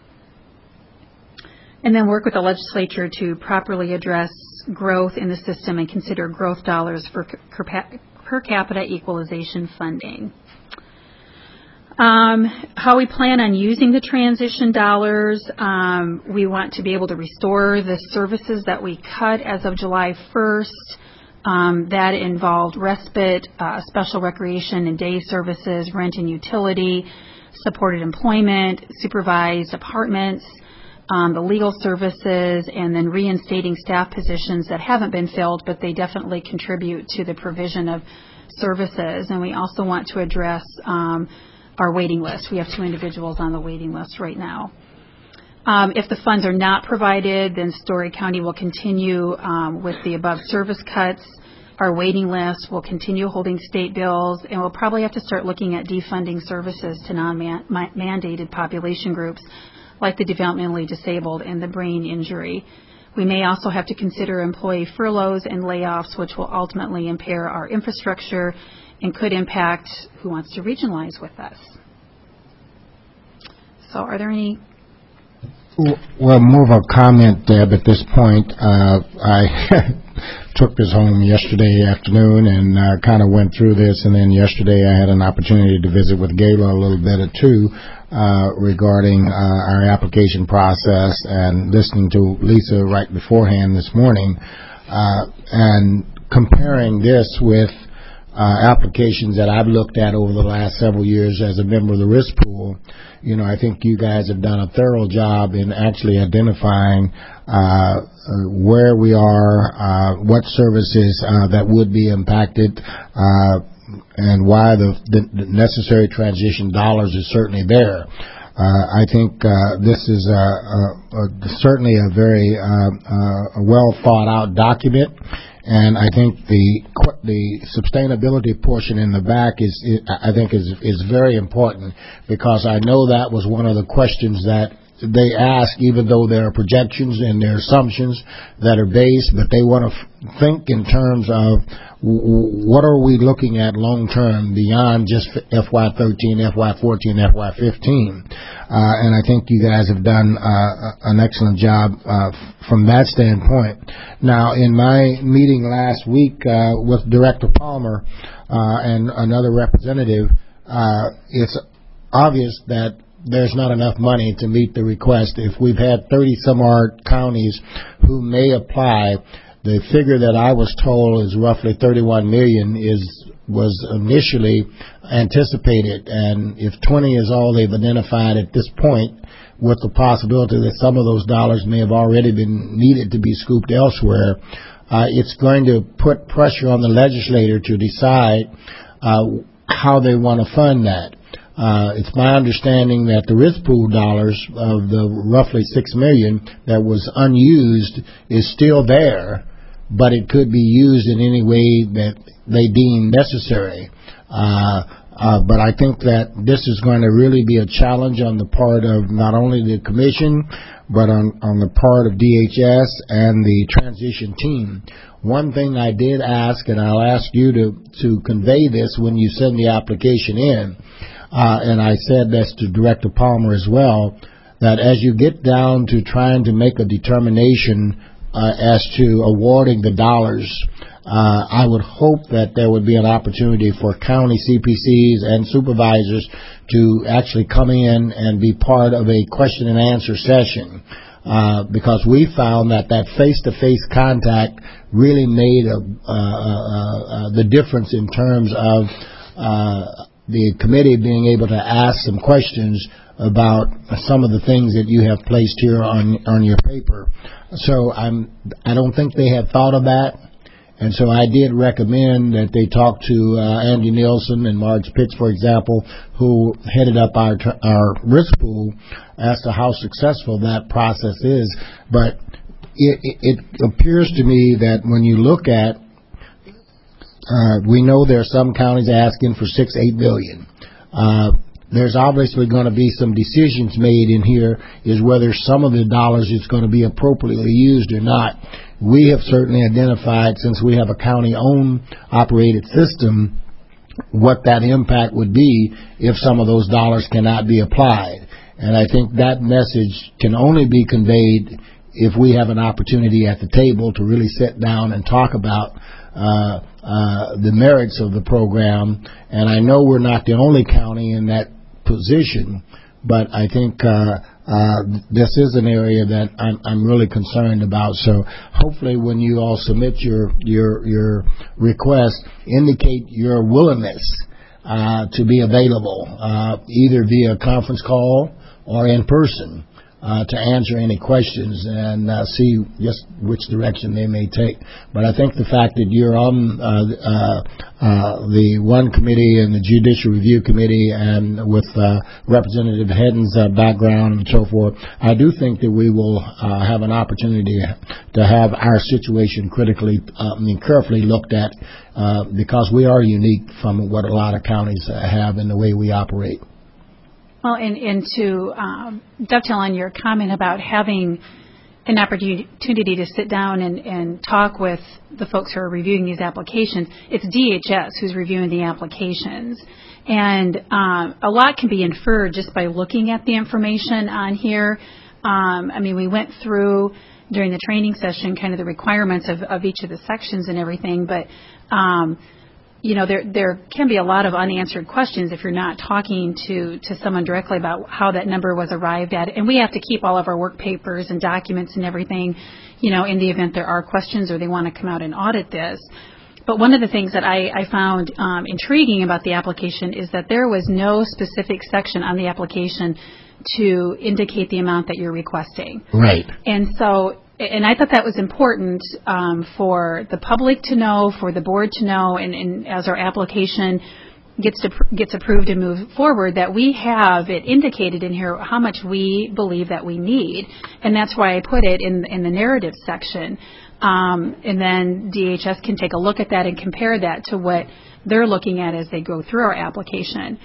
And then work with the legislature to properly address growth in the system and consider growth dollars for per capita equalization funding. How we plan on using the transition dollars, we want to be able to restore the services that we cut as of July 1st. That involved respite, special recreation and day services, rent and utility, supported employment, supervised apartments, the legal services, and then reinstating staff positions that haven't been filled, but they definitely contribute to the provision of services. And we also want to address our waiting list. We have 2 individuals on the waiting list right now. If the funds are not provided, then Story County will continue with the above service cuts. Our waiting list will continue holding state bills, and we'll probably have to start looking at defunding services to non-mandated population groups like the developmentally disabled and the brain injury. We may also have to consider employee furloughs and layoffs, which will ultimately impair our infrastructure and could impact who wants to regionalize with us. So are there any? Well, more of a comment, Deb, at this point. I took this home yesterday afternoon and kind of went through this, and then yesterday I had an opportunity to visit with Gayla a little bit too regarding our application process, and listening to Lisa right beforehand this morning and comparing this with applications that I've looked at over the last several years as a member of the risk pool, I think you guys have done a thorough job in actually identifying where we are, what services that would be impacted, and why the necessary transition dollars is certainly there. I think this is certainly a very well thought out document, and I think the sustainability portion in the back is very important, because I know that was one of the questions that they ask, even though there are projections and there are assumptions that are based, but they want to think in terms of what are we looking at long term beyond just FY13, FY14, FY15. And I think you guys have done an excellent job from that standpoint. Now, in my meeting last week with Director Palmer and another representative, it's obvious that there's not enough money to meet the request. If we've had 30-some-odd counties who may apply, the figure that I was told is roughly $31 million was initially anticipated, and if 20 is all they've identified at this point, with the possibility that some of those dollars may have already been needed to be scooped elsewhere, it's going to put pressure on the legislator to decide how they want to fund that. It's my understanding that the risk pool dollars of the roughly $6 million that was unused is still there, but it could be used in any way that they deem necessary. But I think that this is going to really be a challenge on the part of not only the Commission, but on the part of DHS and the transition team. One thing I did ask, and I'll ask you to convey this when you send the application in, and I said this to Director Palmer as well, that as you get down to trying to make a determination as to awarding the dollars, I would hope that there would be an opportunity for county CPCs and supervisors to actually come in and be part of a question and answer session, because we found that face-to-face contact really made the difference in terms of the committee being able to ask some questions about some of the things that you have placed here on your paper. So I don't think they had thought of that, and so I did recommend that they talk to Andy Nielsen and Marge Pitts, for example, who headed up our risk pool, as to how successful that process is. But it appears to me that when you look at we know there are some counties asking for $6-8 billion. There's obviously going to be some decisions made in here is whether some of the dollars is going to be appropriately used or not. We have certainly identified, since we have a county-owned operated system, what that impact would be if some of those dollars cannot be applied. And I think that message can only be conveyed if we have an opportunity at the table to really sit down and talk about the merits of the program. And I know we're not the only county in that position, but I think this is an area that I'm really concerned about. So hopefully when you all submit your request, indicate your willingness to be available, either via conference call or in person, to answer any questions and see just which direction they may take. But I think the fact that you're on the one committee and the Judicial Review Committee, and with Representative Hedden's background and so forth, I do think that we will have an opportunity to have our situation carefully looked at, because we are unique from what a lot of counties have in the way we operate. Well, and to dovetail on your comment about having an opportunity to sit down and talk with the folks who are reviewing these applications, it's DHS who's reviewing the applications. And a lot can be inferred just by looking at the information on here. I mean, we went through during the training session kind of the requirements of each of the sections and everything, but you know, there can be a lot of unanswered questions if you're not talking to someone directly about how that number was arrived at. And we have to keep all of our work papers and documents and everything, you know, in the event there are questions or they want to come out and audit this. But one of the things that I found intriguing about the application is that there was no specific section on the application to indicate the amount that you're requesting. Right. And so, and I thought that was important for the public to know, for the board to know, and as our application gets approved and move forward, that we have it indicated in here how much we believe that we need. And that's why I put it in the narrative section. And then DHS can take a look at that and compare that to what they're looking at as they go through our application.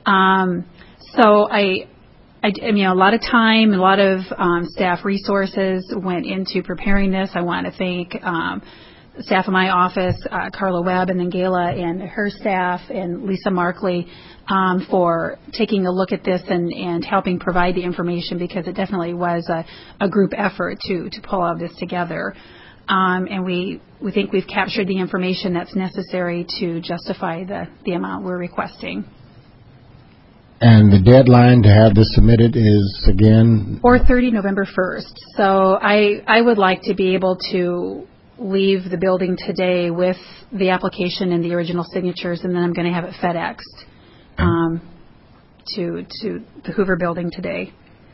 So I mean, a lot of time, a lot of staff resources went into preparing this. I want to thank staff in my office, Carla Webb, and then Gayla and her staff, and Lisa Markley, for taking a look at this and helping provide the information, because it definitely was a group effort to pull all of this together. And we think we've captured the information that's necessary to justify the amount we're requesting. And the deadline to have this submitted is, again? 4:30, November 1st. So I would like to be able to leave the building today with the application and the original signatures, and then I'm going to have it FedExed to the Hoover building today.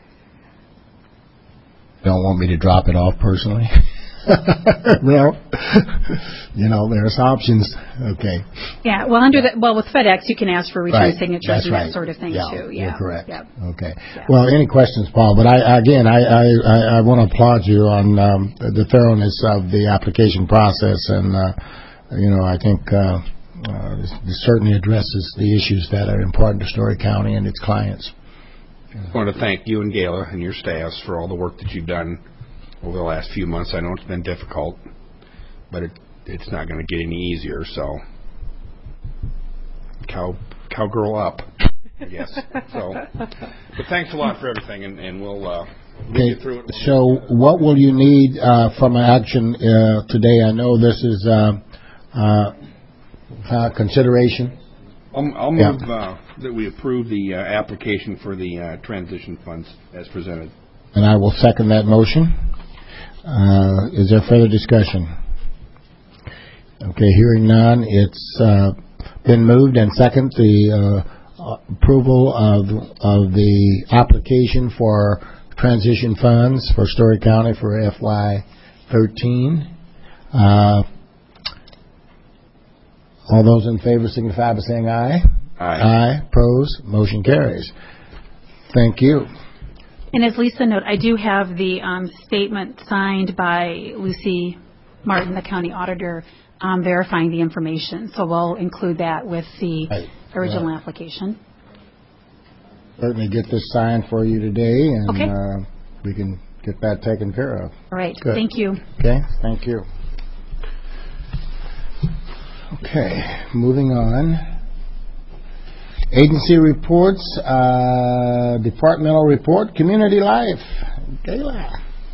Don't want me to drop it off personally? Well, there's options. Okay. Yeah. Well, with FedEx, you can ask for return signatures That's and right. that sort of thing too. Yeah. You're correct. Yeah. Okay. Yeah. Well, any questions, Paul? But I want to applaud you on the thoroughness of the application process, and I think this certainly addresses the issues that are important to Story County and its clients. I want to thank you and Gayla and your staffs for all the work that you've done over the last few months. I know it's been difficult, but it's not going to get any easier. So, cowgirl up, I guess. So, but thanks a lot for everything, and we'll get through it. So, what will you need from action today? I know this is consideration. I'll move that we approve the application for the transition funds as presented. And I will second that motion. Is there further discussion? Okay, hearing none, it's been moved and second the approval of the application for transition funds for Story County for FY13. All those in favor signify by saying aye. Aye. Aye. Opposed? Motion carries. Thank you. And as Lisa noted, I do have the statement signed by Lucy Martin, the county auditor, verifying the information. So we'll include that with the original application. Certainly get this signed for you today, and okay. We can get that taken care of. All right. Good. Thank you. Okay. Thank you. Okay. Moving on. Agency reports, departmental report, community life. Gayla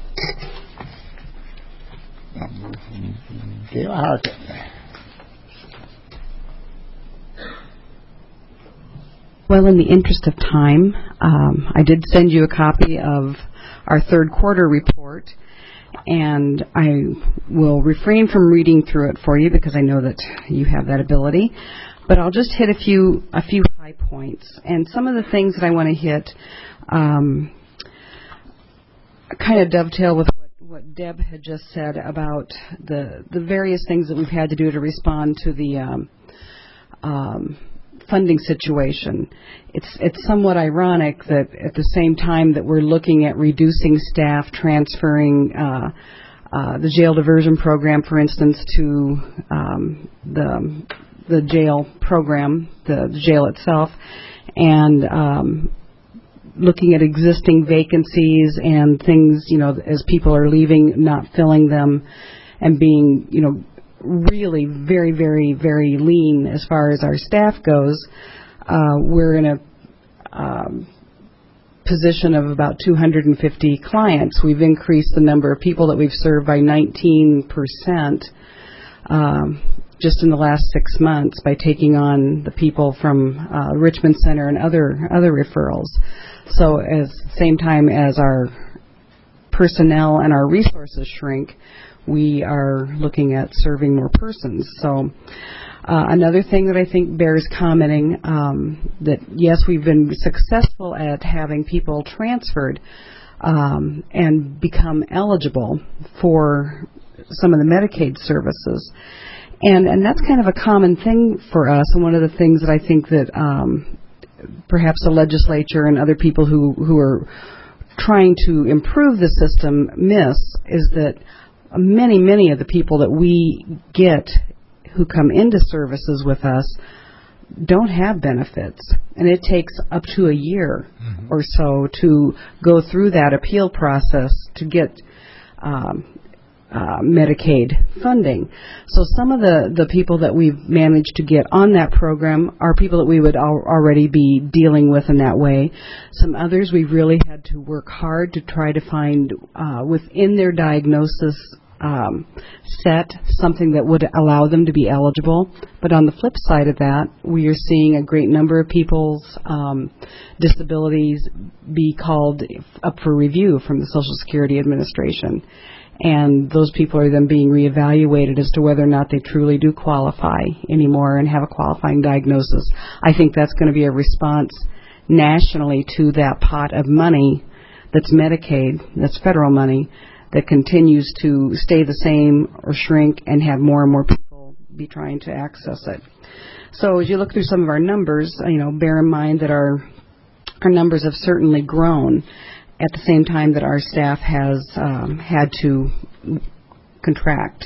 Harkin. Well, in the interest of time, I did send you a copy of our third quarter report, and I will refrain from reading through it for you because I know that you have that ability. But I'll just hit a few high points. And some of the things that I want to hit kind of dovetail with what Deb had just said about the various things that we've had to do to respond to the funding situation. It's somewhat ironic that at the same time that we're looking at reducing staff, transferring the jail diversion program, for instance, to the jail program, the jail itself, and looking at existing vacancies and things, as people are leaving, not filling them, and being, really very, very, very lean as far as our staff goes. We're in a position of about 250 clients. We've increased the number of people that we've served by 19%. Just in the last 6 months by taking on the people from Richmond Center and other referrals. So at the same time as our personnel and our resources shrink, we are looking at serving more persons. So another thing that I think bears commenting, that yes, we've been successful at having people transferred and become eligible for some of the Medicaid services. And that's kind of a common thing for us, and one of the things that I think that perhaps the legislature and other people who are trying to improve the system miss is that many of the people that we get who come into services with us don't have benefits, and it takes up to a year or so to go through that appeal process to get Medicaid funding. So some of the people that we've managed to get on that program are people that we would already be dealing with in that way. Some others we've really had to work hard to try to find within their diagnosis set something that would allow them to be eligible. But on the flip side of that, we are seeing a great number of people's disabilities be called up for review from the Social Security Administration. And those people are then being reevaluated as to whether or not they truly do qualify anymore and have a qualifying diagnosis. I think that's going to be a response nationally to that pot of money that's Medicaid, that's federal money, that continues to stay the same or shrink and have more and more people be trying to access it. So as you look through some of our numbers, bear in mind that our numbers have certainly grown at the same time that our staff has had to contract.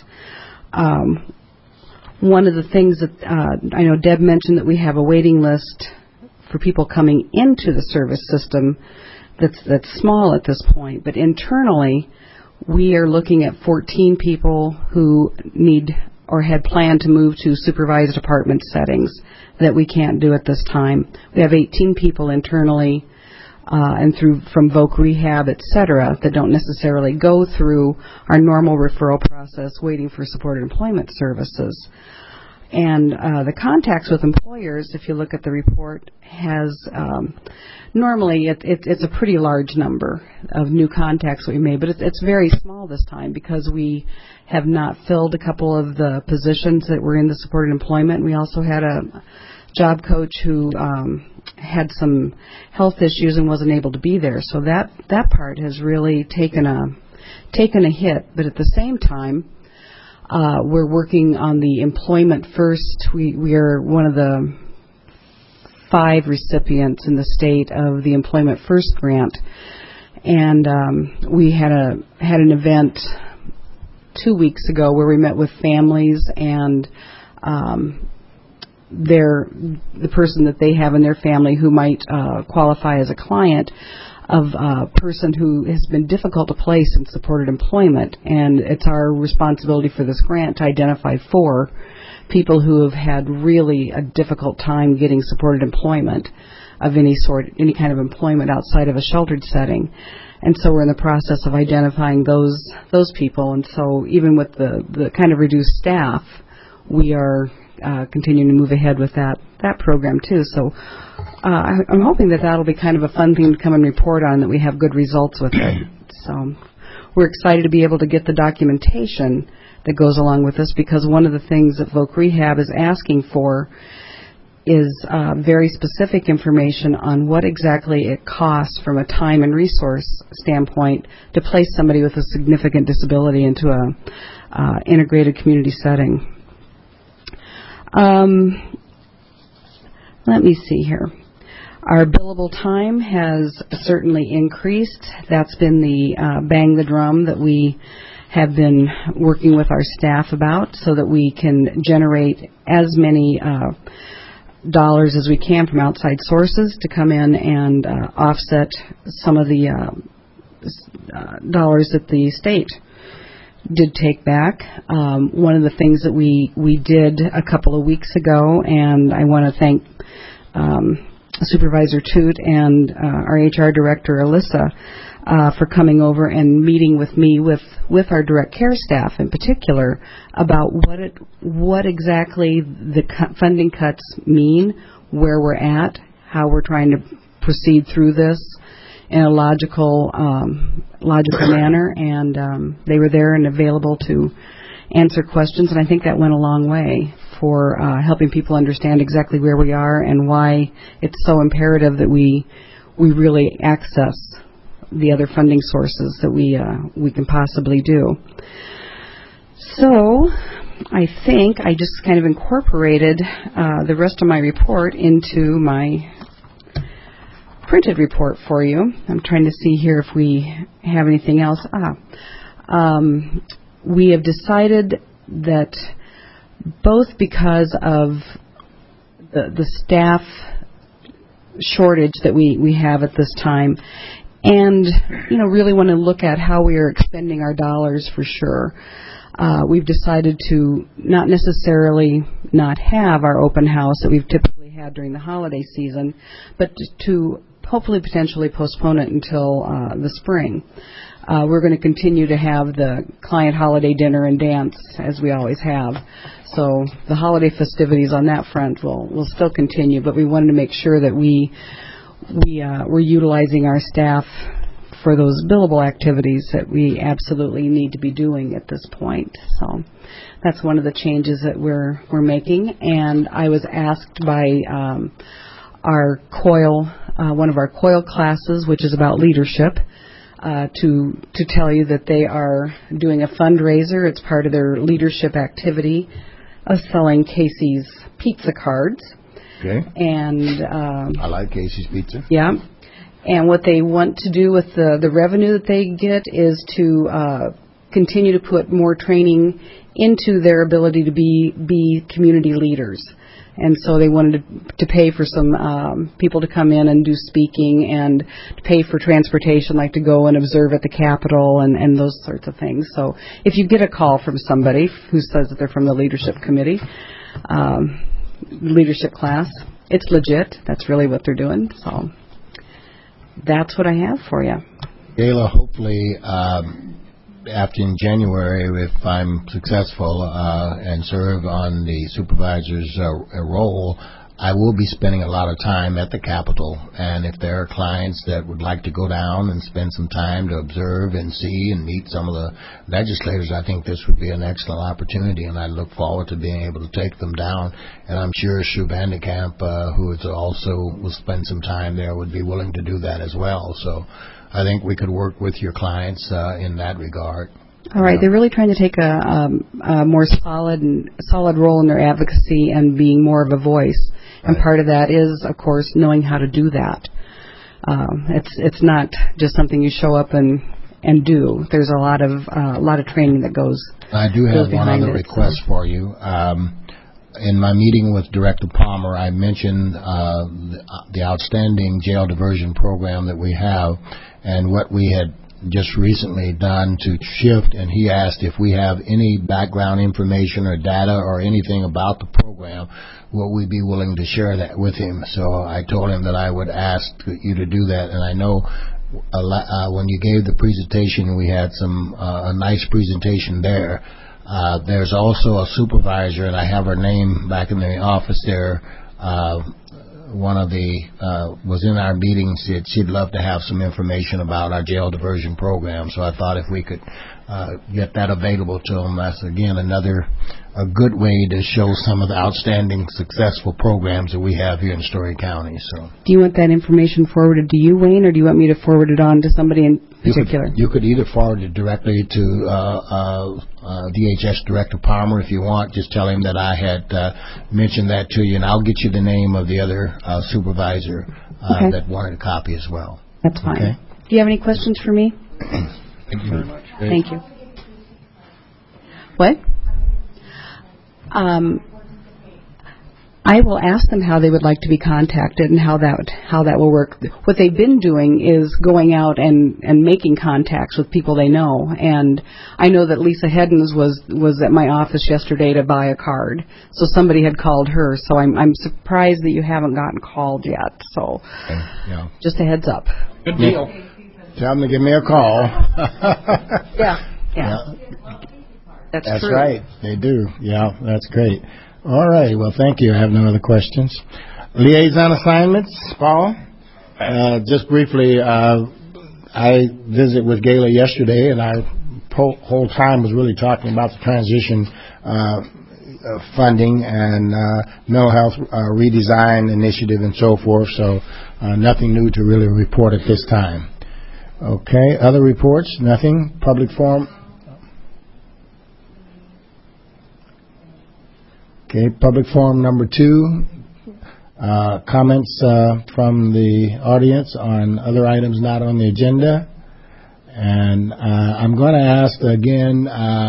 One of the things that I know Deb mentioned, that we have a waiting list for people coming into the service system that's small at this point, but internally we are looking at 14 people who need or had planned to move to supervised apartment settings that we can't do at this time. We have 18 people internally and from Voc Rehab, et cetera, that don't necessarily go through our normal referral process waiting for supported employment services. And the contacts with employers, if you look at the report, has normally it's a pretty large number of new contacts we made, but it's very small this time because we have not filled a couple of the positions that were in the supported employment. We also had a job coach who had some health issues and wasn't able to be there. So that part has really taken a hit. But at the same time, we're working on the Employment First. We are one of the 5 recipients in the state of the Employment First grant, and we had an event 2 weeks ago where we met with families and the person that they have in their family who might qualify as a client of a person who has been difficult to place in supported employment. And it's our responsibility for this grant to identify 4 people who have had really a difficult time getting supported employment of any sort, any kind of employment outside of a sheltered setting. And so we're in the process of identifying those people. And so even with the kind of reduced staff, we are continuing to move ahead with that program too. So I'm hoping that that'll be kind of a fun thing to come and report on, that we have good results with it. So we're excited to be able to get the documentation that goes along with this, because one of the things that Voc Rehab is asking for is very specific information on what exactly it costs from a time and resource standpoint to place somebody with a significant disability into a integrated community setting. Let me see here. Our billable time has certainly increased. That's been the bang the drum that we have been working with our staff about, so that we can generate as many dollars as we can from outside sources to come in and offset some of the dollars that the state did take back. One of the things that we did a couple of weeks ago, and I want to thank Supervisor Toot and our HR Director, Alyssa, for coming over and meeting with me with our direct care staff in particular about what exactly the funding cuts mean, where we're at, how we're trying to proceed through this in a logical manner, and they were there and available to answer questions, and I think that went a long way for helping people understand exactly where we are and why it's so imperative that we really access the other funding sources that we can possibly do. So I think I just kind of incorporated the rest of my report into my printed report for you. I'm trying to see here if we have anything else. We have decided that both because of the staff shortage that we have at this time, and really want to look at how we are expending our dollars for sure, we've decided to not necessarily not have our open house that we've typically had during the holiday season, but to hopefully potentially postpone it until the spring. We're going to continue to have the client holiday dinner and dance as we always have. So the holiday festivities on that front will still continue, but we wanted to make sure that we're utilizing our staff for those billable activities that we absolutely need to be doing at this point. So that's one of the changes that we're making. And I was asked by our COIL, one of our COIL classes, which is about leadership, to tell you that they are doing a fundraiser. It's part of their leadership activity of selling Casey's pizza cards. Okay. And I like Casey's Pizza. Yeah. And what they want to do with the revenue that they get is to continue to put more training into their ability to be community leaders. And so they wanted to pay for some people to come in and do speaking, and to pay for transportation, like to go and observe at the Capitol and those sorts of things. So if you get a call from somebody who says that they're from the leadership committee, leadership class, it's legit. That's really what they're doing. So that's what I have for you. Gayla, hopefully after in January, if I'm successful and serve on the supervisor's role, I will be spending a lot of time at the Capitol. And if there are clients that would like to go down and spend some time to observe and see and meet some of the legislators, I think this would be an excellent opportunity, and I look forward to being able to take them down. And I'm sure Sue Vandekamp, who is also will spend some time there, would be willing to do that as well. So I think we could work with your clients in that regard. All right. They're really trying to take a more solid role in their advocacy and being more of a voice. And part of that is, of course, knowing how to do that. It's not just something you show up and do. There's a lot of training that goes. I do have one other request for you. In my meeting with Director Palmer, I mentioned the outstanding jail diversion program that we have, and what we had just recently done to shift, and he asked if we have any background information or data or anything about the program, will we be willing to share that with him? So I told him that I would ask you to do that, and I know when you gave the presentation, we had a nice presentation there. There's also a supervisor, and I have her name back in the office there. One of the was in our meeting, said she'd love to have some information about our jail diversion program. So I thought if we could get that available to them, that's again a good way to show some of the outstanding successful programs that we have here in Story County. So, do you want that information forwarded to you, Wayne, or do you want me to forward it on to somebody in particular? You could either forward it directly to DHS Director Palmer if you want. Just tell him that I had mentioned that to you, and I'll get you the name of the other supervisor that wanted a copy as well. That's fine. Okay? Do you have any questions for me? Thank you very much. Thank you. What? I will ask them how they would like to be contacted and how that will work. What they've been doing is going out and making contacts with people they know. And I know that Lisa Heddens was at my office yesterday to buy a card. So somebody had called her. So I'm surprised that you haven't gotten called yet. So just a heads up. Good deal. Tell them to give me a call. Yeah. That's true. right. They do. Yeah, that's great. All right. Well, thank you. I have no other questions. Liaison assignments, Paul? Just briefly, I visited with Gayla yesterday, and our whole time was really talking about the transition funding and mental health redesign initiative and so forth. So nothing new to really report at this time. Okay, other reports? Nothing? Public forum? Okay, public forum number 2. Comments from the audience on other items not on the agenda. And I'm going to ask again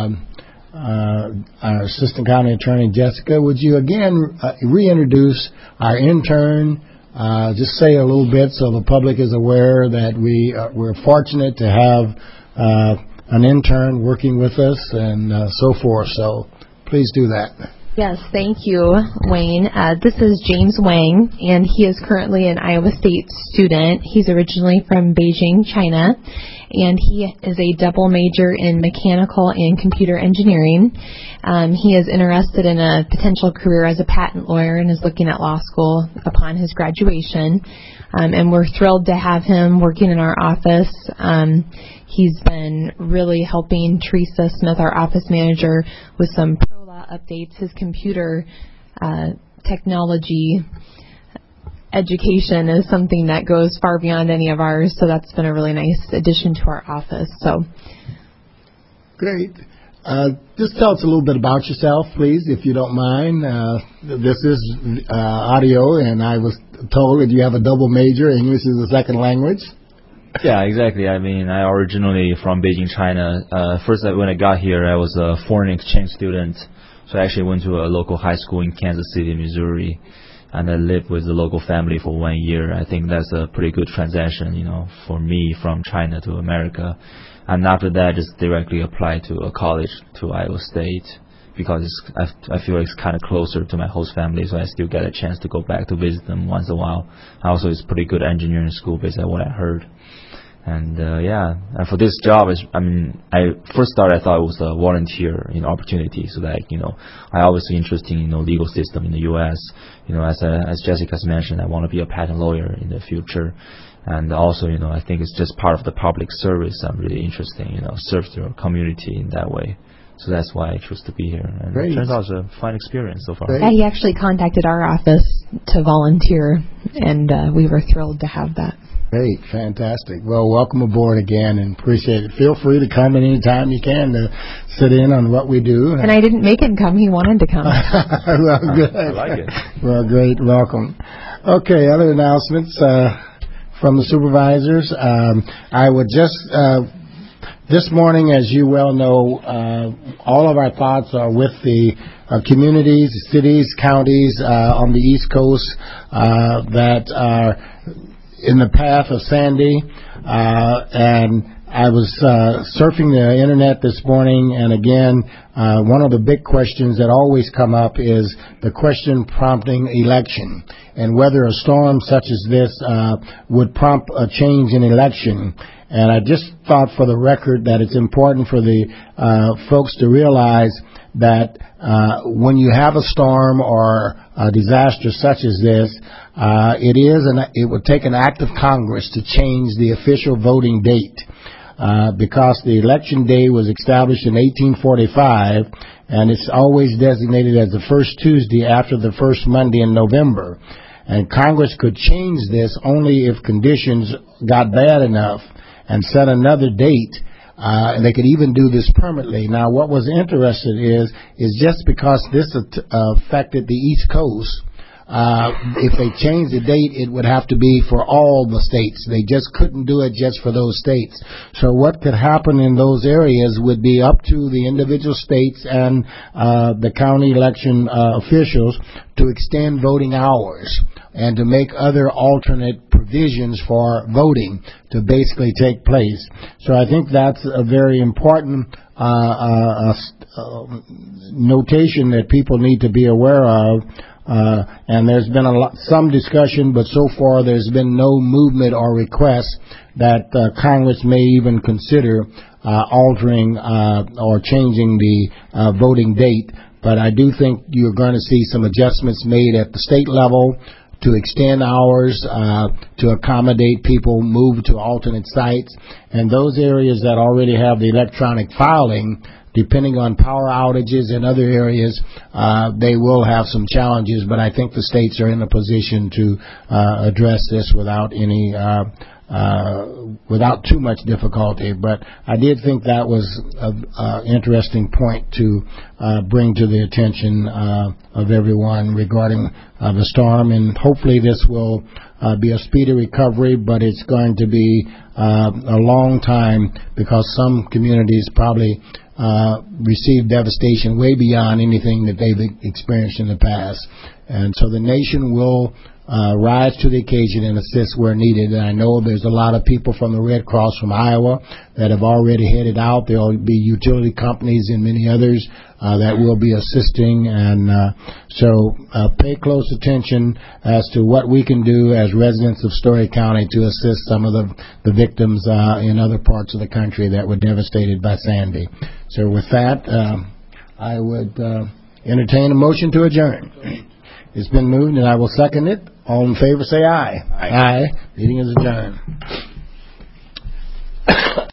our Assistant County Attorney, Jessica, would you again reintroduce our intern? Just say a little bit so the public is aware that we're fortunate to have an intern working with us and so forth. So please do that. Yes, thank you, Wayne. This is James Wang, and he is currently an Iowa State student. He's originally from Beijing, China, and he is a double major in mechanical and computer engineering. He is interested in a potential career as a patent lawyer and is looking at law school upon his graduation. And we're thrilled to have him working in our office. He's been really helping Teresa Smith, our office manager, with some updates. His computer technology education is something that goes far beyond any of ours, so that's been a really nice addition to our office. So, great. Just tell us a little bit about yourself, please, if you don't mind. This is audio, and I was told that you have a double major. English is a second language. Yeah, exactly. I mean, I originally from Beijing, China. First, when I got here, I was a foreign exchange student. So I actually went to a local high school in Kansas City, Missouri, and I lived with the local family for 1 year. I think that's a pretty good transition, for me from China to America. And after that, I just directly applied to a college, to Iowa State, because I feel it's kind of closer to my host family, so I still get a chance to go back to visit them once in a while. Also, it's a pretty good engineering school based on what I heard. And and for this job, I first started, I thought it was a volunteer opportunity, so that I obviously interested in legal system in the U.S. As Jessica's mentioned, I want to be a patent lawyer in the future, and also I think it's just part of the public service. I'm really interested in serve the community in that way. So that's why I chose to be here. And Great. It turns out it's a fun experience so far. Yeah, he actually contacted our office to volunteer, and we were thrilled to have that. Great, fantastic. Well, welcome aboard again, and appreciate it. Feel free to come at any time you can to sit in on what we do. And I didn't make him come; he wanted to come. Well, good. I like it. Well, great. Welcome. Okay, other announcements from the supervisors. I would just this morning, as you well know, all of our thoughts are with the communities, cities, counties on the East Coast that are in the path of Sandy, and I was surfing the internet this morning, and again, one of the big questions that always come up is the question prompting election, and whether a storm such as this would prompt a change in election. And I just thought for the record that it's important for the folks to realize that when you have a storm or a disaster such as this, it would take an act of Congress to change the official voting date, because the election day was established in 1845, and it's always designated as the first Tuesday after the first Monday in November. And Congress could change this only if conditions got bad enough and set another date. And they could even do this permanently. Now, what was interesting is just because this affected the East Coast, if they changed the date, it would have to be for all the states. They just couldn't do it just for those states. So what could happen in those areas would be up to the individual states and the county election officials to extend voting hours and to make other alternate provisions for voting to basically take place. So I think that's a very important notation that people need to be aware of. And there's been some discussion, but so far there's been no movement or request that Congress may even consider altering or changing the voting date. But I do think you're going to see some adjustments made at the state level to extend hours, to accommodate people, move to alternate sites. And those areas that already have the electronic filing, depending on power outages in other areas, they will have some challenges, but I think the states are in a position to address this without too much difficulty. But I did think that was an interesting point to bring to the attention of everyone regarding the storm, and hopefully this will be a speedy recovery, but it's going to be a long time because some communities probably received devastation way beyond anything that they've experienced in the past. And so the nation will rise to the occasion and assist where needed. And I know there's a lot of people from the Red Cross from Iowa that have already headed out. There will be utility companies and many others that will be assisting. And so pay close attention as to what we can do as residents of Story County to assist some of the victims in other parts of the country that were devastated by Sandy. So with that, I would entertain a motion to adjourn. It's been moved, and I will second it. All in favor, say aye. Aye. Meeting is adjourned.